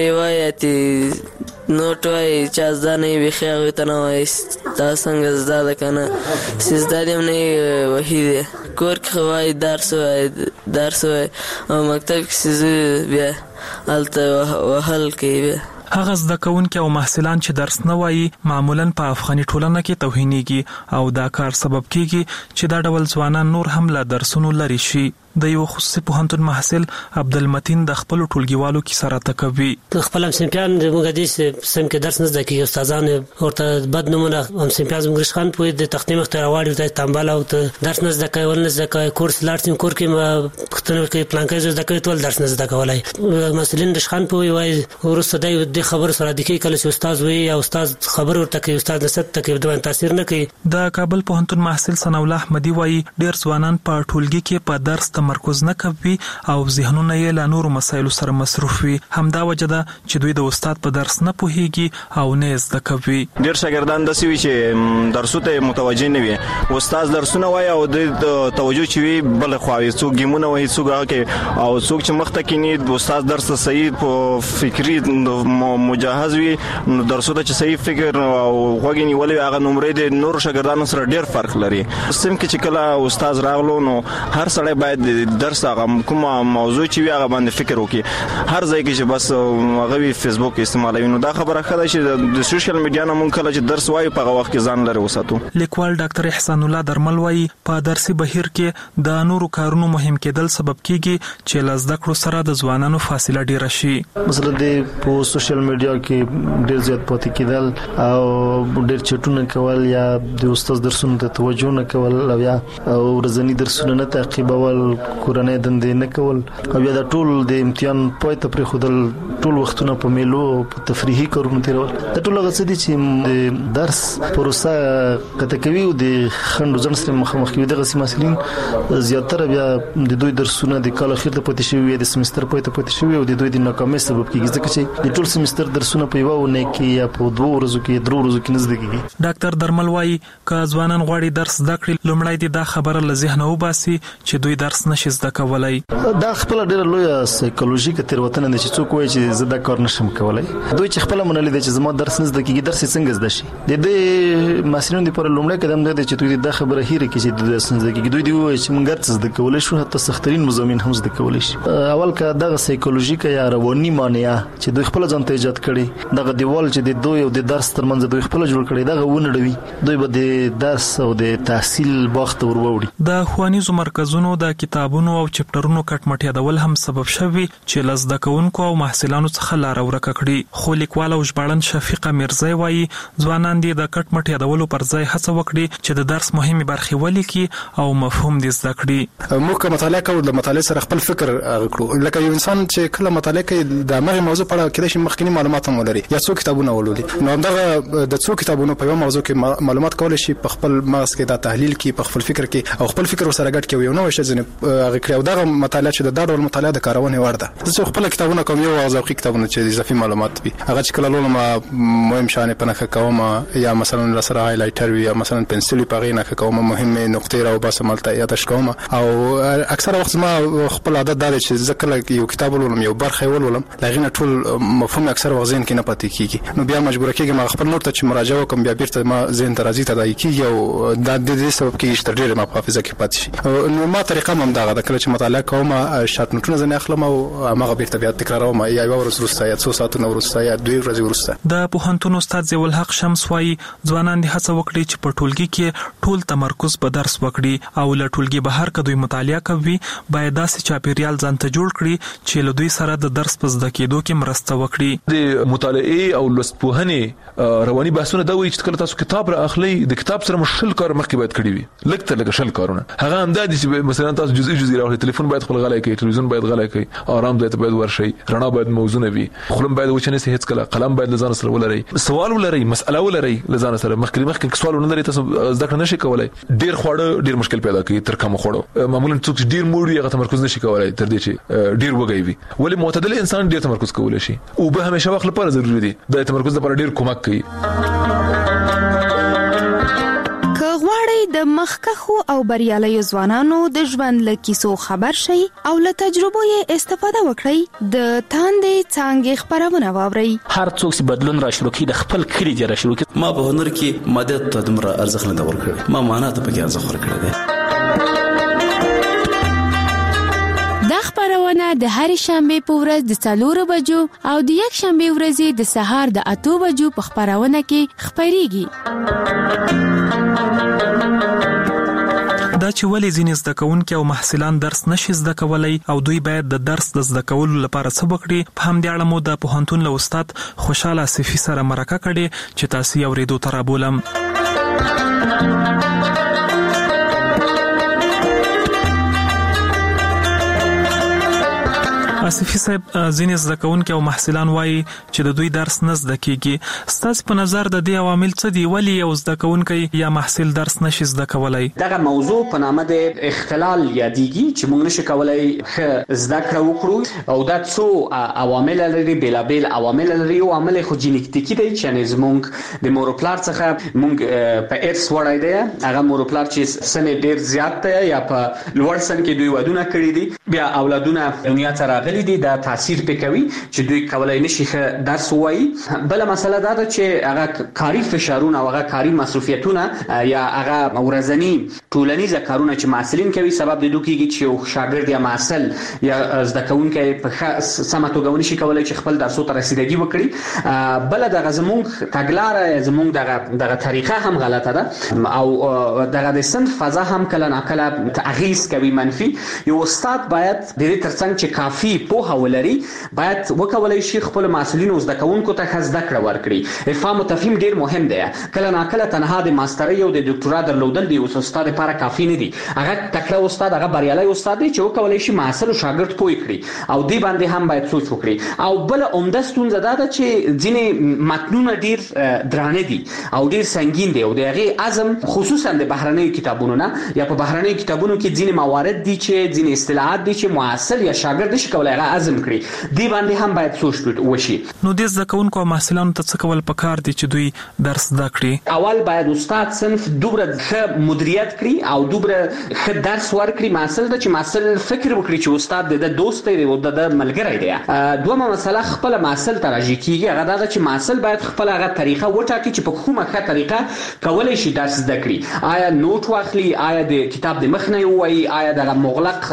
روایتي نوټ وایي چا زده نه وي بیخي هغوی ته نه وایست دا څنګه زده ده که نه. چې زده دې هم نه وي وهي دی. کور کې خو وایي درس وایي او مکتب کې چې زه بیا هلته وهل کوي. بیا هغه زده کوونکي او محصلان چې درس نه وایي معمولاً په افغاني ټولنه کې توهینېږي او دا کار سبب کېږي چې دا ډول ځوانان نور هم له درسونو لرې شي. د یو خصوصي پوهنتون محصل عبدالمتین د خپلو ټولګیوالو کیسه راته کوي. خپل همصنفیان زموږ دې سم کې درس نه زده کېږي، استادان ورته بد نومونه همصنفیان زموږ رشخان پوهېد د تختې مخ ته راواړي ورته تنبل او ته درس نه زده کوي ول نه زده کوي. کورس لاړ شي کور کې پوښتنه وکړي پلانکی زه زده کوي ټول درس نه زده کولی. مسؤلین رشخان پوهوي وایي وروسته دی دې خبرو سره عادي کوي کله چې استاد وایي او استاد خبرې ورته کوي استاد نصیحت ته کوي د تاثیر نه کوي. د کابل پوهنتون محصل ثناءالله احمدي وایي ډېر ځوانان په ټولګي کې په درس تمرکز نه کوي او ذهنونه یې له نورو مسایلو سره مصروف وي. همدا وجه ده چې دوی د استاد په درس نه پوهیږي او نه زده کوي. ډېر شاګردان داسې وي چې درسو ته متوجه نه وي، استاد درسونه وایي او د توجه چې وي بل خوا وي، څوک ګیمونه وایي څوک هغه کوي او څوک چې مخ ته کینی د استاد درس ته صحیح په فکري مجهز وي نو درسو ته چې صحیح فکر او غوږ نیولې هغه نمرې د نورو شاګردانو سره ډېر فرق لري. سم کې چې کله استاد راغلو نو هر سړی باید درس هغه کومه موضوع چې وي هغه باندې فکر وکړي. هر ځای کې چې بس هغه وي فیسبوک استعمالوي نو دا خبره ښه ده چې د سوشل میډیا نه مونږ کله چې درس وایو په هغه وخت کې ځان لرې وساتو. لیکوال ډاکټر احسان الله درمل وایي په درسي بهیر کې د نورو کارونو مهم کېدل سبب کېږي چې له زده کړو سره د ځوانانو فاصله ډېره شي. مثلا د په سوشل میډیا کې ډېر زیات پاتې کېدل او ډېر چټونه کول یا د استاد درسونو ته توجه نه کول او یا ورځنی درسونه نه تعقیبول، کورنۍ دندې نه کول او یا د ټول د امتحان پای ته پرې خودل ټول وختونه په میلو او په تفریحي کارونو تیرول. د ټول هغه څه دي چې د درس پروسه کته کوي او د خنډ ځن سره مخامخ کوي. دغه محصلین زیاتره بیا د دوی درسونه د کال اخر ته پاتې شوی د سمستر پای ته پاتې شوی او د دوی د ناکامۍ سبب کیږي ځکه چې د ټول سمستر درسونه په یو ونه کې یا په 2 ورځو کې 3 ورځو کې نه زده کیږي. ډاکټر درمل وایي که ځوانان غواړي درس زده کړي لومړی د دا خبره له ذهنه وباسي چې دوی درس نشي زده کولای. دا خپل ډیره لویه سایکولوژیکه تیروتنه ده چې څوک وایي چې زه دا کار نشم کولای. دوی چې خپل منلي دي چې زما درس نه زده کیږي، درس څنګه زده شي؟ د دې مسلمان لپاره لومړی قدم دی چې دوی دا خبره هېره کړي چې د درس نه زده کیږي. دوی دی وایي چې موږ درس زده کولای شو، حتی سخترین مضامین هم زده کولای شي. اول که دغه سایکولوژیکه یا رواني مانع چې دوی خپل ځان ته ایجاد کړي، دغه دیوال چې د دوی او د درس ترمنځ دوی خپل جوړ کړي دغه ونړوي، دوی به د درس او د تحصیل باغ ته وروړي. د ښوونیزو مرکزونو د کتابونو او چپټرونو کټمټ یادول هم سبب شوی چې له زده کوونکو او محصلانو څخه لاره ورکه کړي. خو لیکوال او ژباړن شفیقه میرزی وایي ځوانان دې د کټمټ یادولو پر ځای هڅه وکړي چې د درس مهمې برخې ولیکي او مفهوم دې زده کړي. موږ که مطالعه کوو د مطالعې سره خپل فکر کړو، لکه یو انسان چې کله مطالعه کوي د هغې موضوع په اړه کېدای شي مخکې مخکنی معلومات هم ولري یا څو کتابونه ولولي. نو همدغه د څو کتابونو په یو موضوع کې معلومات کول شي په خپل مغز کې دا تحلیل کې په خپل فکر کې او خپل فکر سره ګډ کې یو نو شي ځنه هغه کړو دغه مطالعه چې د ډول مطالعه د کارونه ورده. زه خپل کتابونه کوم یو ذوقي کتابونه چې اضافي معلومات وي هغه چې کله لولم مهم شانه پنه کوم یا مثلا سره هایلایټر وي یا مثلا پنسل په غینه کوم مهمه نقطې راو بس ملته یادش کوم او اکثر وخت ما خپل عادت دار چې ذکر یو کتاب ولولم یو برخه ولولم لغینه ټول مفهوم اکثر وخت ذهن کې نه پاتې کیږي. نو بیا مجبور کېږم خپل نوٹ ته چې مراجعه وکم بیا بیرته ما ذهن ته راځي تدای کیږي او د دې سبب کې چې ډېر ما په حافظه کې پاتې شي. نو ما طریقه هم دغه د کله چې مطالعه کوم شارټ نوټونه ځنه اخلم او هغه بیرته بیا تکراروم یا یو ورځ وروسته یا 2 ساعتونه وروسته یا 2 ورځې وروسته. د پوهنتون استاد ضیاء الحق شمس وايي ځوانان د هڅه وکړي چې په ټولګي کې ټول تمرکز په درس وکړي او له ټولګي بهر کدوې مطالعه کوي باید داسې چاپیریال ځان ته جوړ کړي چې له دوی سره د درس په زده کېدو کې مرسته وکړي. د مطالعه او لوستپوهنې رواني بحثونه دا وایي چې کله تاسو کتاب را اخلي د کتاب سره مشل کار مخکې باید کړی وي لکه تر لکه شل کارونه هغه هم د چې مثلا تاسو جزئی راوړئ ټلیفون باید خپل غلای کوي ټلویزیون باید غلای کوي آرام ځای ته باید ورشي رڼا باید موزونه وي خلم باید وچنه سي هیڅ کله قلم باید لزان سره ولري سوال ولري مسأله ولري لزان سره مخکې سوال نه لري تاسو ذکر نشي کولای ډیر خوړه ډیر مشکل پیدا کوي تر کوم خوړو معمولا څوک ډیر موړي هغه تمرکز نشي کولای تر دې چې ډیر وګي وي ولی معتدل انسان ډیر تمرکز کولای شي او به همیشه وخت لپاره ضروری دي د تمرکز لپاره ډیر کومک کوي. د مخکخو او بریالیو ځوانانو د ژوند له کیسو خبر شي او له تجربو یې استفاده وکړي د تاندې څنګه خبرونه واوري. هر څوک چې بدلون را شروع کړي د خپل کلی جره شروع کړي. ما په هنر کې ماده ته دمر ارزښت نه ورکړي ما معنا ته پکې ارزښت ورکړي دي. دا خبرونه د هر شنبه په ورځ د 4 بجو او د یک شنبه ورځ د سهار د 8 بجو په خبرونه کې خبريږي. دا چې ولې ځینې زده کوونکي او محصلان درس نشي زده کولای او دوی باید د درس د زده کولو لپاره څه وکړي په همدې اړه مو د پوهنتون له استاد خوشاله صفي سره مرکه کړې چې تاسو یې اورېدو ته رابولم. آصفي صاحب ځینې زده کوونکي او محصلان وایي چې د دوی درس نه زده کیږي. ستاسو په نظر د دې عوامل څه دي ولې یو زده کوونکی یا محصل درس نشي زده کولای؟ دغه موضوع په نامه د اختلال یادېږي چې موږ نشو کولای ښه زده کړه وکړو او دا څو عوامل لري بیلابیل عوامل لري. یو عامل خو جینیټیکي دی چې زموږ د مورپلار څخه موږ په ارث وړای دی هغه مورپلار چې سن ډیر زیات دی یا په لوړ سن کې دوی ودونه کړی دي بیا اولادونه دنیا ته راغلي دي دا تاثیر پکوي چې دوی کولای نشي درس وایي. بل مسله دا ده چې هغه کاری فشارونه او هغه کاری مصرفیتونه یا هغه ورځنی ټولنیز کارونه چې محصلین کوي سبب د دوی کېږي چې یو شاګرد یا محصل یا زده کوونکی په سمه توګه نشي کولای چې خپل درسو ته رسیدګي وکړي. بل دغه زموږ تګلارې زموږ دغه طریقه هم غلطه ده او دغه د صنف فضا هم کله ناکله تغییر کوي منفي. یو استاد باید د دې ترڅنګ چې کافي پوهه ولري باید وکولای شي خپل مسؤلین او زده کوونکو ته زده کړه ورکړي. افهام او تفهیم ډیر مهم دی. کله ناکله تنها د ماسترۍ او د ډاکټورا درلودل دی اوس استاد لپاره کافي نه دي. هغه تکړه استاد هغه بریالي استاد دی چې وکولای شي محصل او شاګرد پوي کړي او دی باندې هم باید سوچ وکړي. او بل عمده ستونزه دا ده چې ځینې متنونه ډیر درانه دي او ډیر سنگین دي او دغه اعظم خصوصا د بهرنیو کتابونو نه یا په بهرنیو کتابونو کې ځینې موارد دي چې ځینې اصطلاحات دي چې محصل یا شاګرد نشي کولای هغه اعظم کړي. دی باندې هم باید سوچ وشي. نو د زده کوونکو او محصلانو ته څه کول پکار دي چې دوی درس زده کړي؟ اول باید استاد صنف دوبره ښه مدیریت کړي او دوبره ښه درس ورکړي محصل ته چې محصل فکر وکړي چې استاد د دوست دی او د ملګری دی. دومره مسله خپل محصل ته راځي کیږي هغه دا چې محصل باید خپل هغه طریقه وټاکي چې په کومه ښه طریقه کولای شي درس زده کړي. آیا نوٹ واخلي آیا د کتاب د مخ نه وایي آیا د مغلق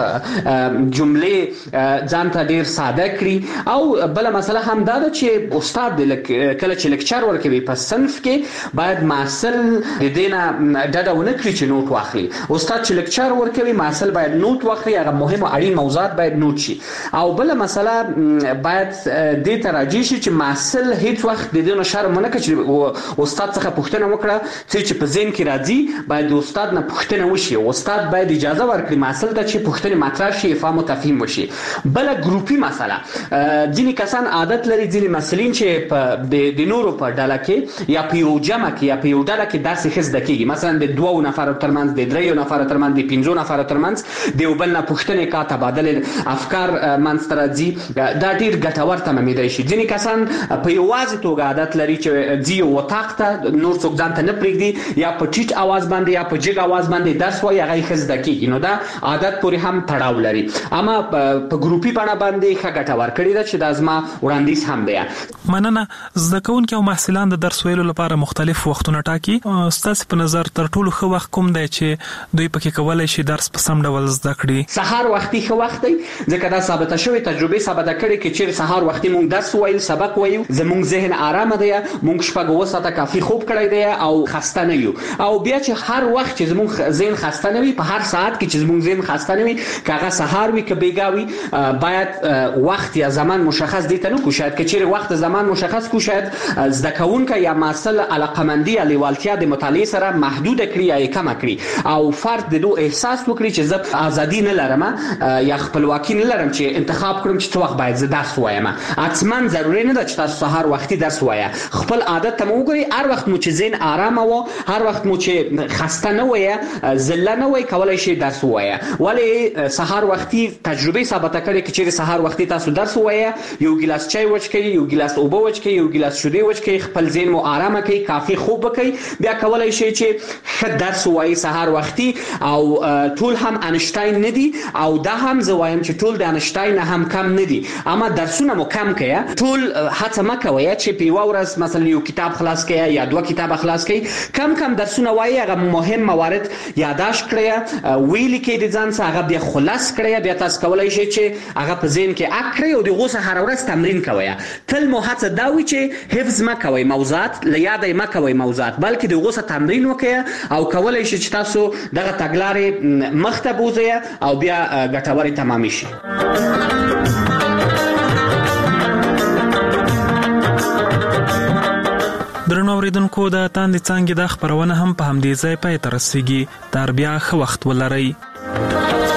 جملې ځان ته ډیر ساده کړي. او بل مسله هم دا ده چې استاد کله چې لیکچر ورکوي په صنف کې باید محصل د دینه ډډه ونه کړي چې نوٹ واخلي. استاد چې لیکچر ورکوي محصل باید نوٹ واخلي هغه مهم او اړین موضوعات باید نوٹ شي. او بل مسله باید د تراجی شي چې محصل هیڅ وخت د دینه شرم نه کوي چې استاد څخه پوښتنه وکړه چې په ذهن کې راځي باید د استاد نه پوښتنه وشي. استاد باید اجازه ورکړي محصل ته چې پوښتنه مطرح شي افهام او تفهیم وشي. بل ګروپي مسله ځینې کسان عادت لري ځینې مسلین چې په د نورو په ډله کې یا په یو جمع کې یا په یو ډله کې داسې ښه زده کېږي، مثلا د 2 نفرو ترمنځ، د 3 نفرو ترمنځ، د 5 نفرو ترمنځ د یو بل نه پوښتنې کا تبادله افکار منځته راځي، دا ډېر ګټور تمامېدای شي. ځینې کسان په یوازې توګه عادت لري چې ځي یو وطاق ته نور څوک ځان ته نه پرېږدي یا په ټیټ اواز باندې یا په جګ اواز باندې درس وایي، هغه ښه زده کېږي. نو دا عادت پورې هم تړاو لري، اما په ګروپي بڼه باندې ښه ګټه ورکړې ده چې دا زما وړاندیز هم دی. مننه. زده کوونکي او محصلان د درس ویلو لپاره مختلف وختونه ټاکي. ستاسو په نظر تر ټولو ښه وخت کوم دی چې دوی پکې کولای شي درس په سم ډول زده کړي؟ سهار وختي ښه وخت دی، ځکه دا ثابته شوې تجربه ثابته کړې چې چیرې سهار وختي مونږ درس وایو، سبق وایو، زموږ ذهن آرام دی، مونږ شپږ اوه ساعته کافي خوب کړی دی او خسته نه یو. او بیا چې هر وخت چې زموږ ذهن خسته نه وي، په هر ساعت کې چې زموږ ذهن خسته نه وي، که هغه سهار وي که بیګا وي، باید وخت یا زمان مشخص دي ته نه کو. شاید که چیرې وخت زمان مشخص کو، شاید زده کوونکی یا محصل علاقمندي یا لیوالتیا د مطالعې سره محدود کړي یا کم کړي او فرد د دوه احساس وکړي چې زه ازادي نه لرم یا خپلواکي نه لرم چې انتخاب کړم چې څه وخت باید زه درس وایم. اصلا ضروري نه ده چې تاسو سهار وختي درس وایه، خپل عادت ته مو وګورئ. هر وخت مو چې ذهن آرام و، هر وخت مو چې خسته نه وایه، ذله نه وایه، کولای شي درس وایه. ولی سهار وختي تجربه ثابته کړې چې چیرې سهار وختي تاسو درس وایه، یو ګیلاس چای وڅښئ، یو ګیلاس اوبه وڅښئ، یو ګیلاس شیدې وڅښئ، خپل ذهن مو آرام کړئ، کافي خوب وکړئ، بیا کولای شي چې ښه درس وایي سهار وختي. او ټول هم انشتاین نه دي، او دا هم زه وایم چې ټول د انشتاین هم کم نه دي، اما درسونه مو کم کړئ. ټول هڅه مه کوئ چې په یوه ورځ مثلا یو کتاب خلاص کړئ یا 2 کتاب خلاص کړئ. کم درسونه وایي، هغه مهم موارد یادداشت کړئ، ویلي کې د ځان څخه هغه بیا خلاص کړئ. بیا تاسو کولای شئ چې هغه په ذهن کې اک کړئ او دغه څه هر ورځ تمرین کوئ. تل مو هڅه دا وي چې حفظ مه کوئ موضوعات، له یاده مه کوئ موضوعات، بلکې دغه څه تمرین وکړئ او کولای شئ چې تاسو دغه تګلارې مخته بوزئ او بیا ګټورې تمام شي. درنو اوریدونکو، د تاندې څانګې د خبرونه هم په همدې ځای پای ته رسیږي. تر بیا ښه وخت ولرئ.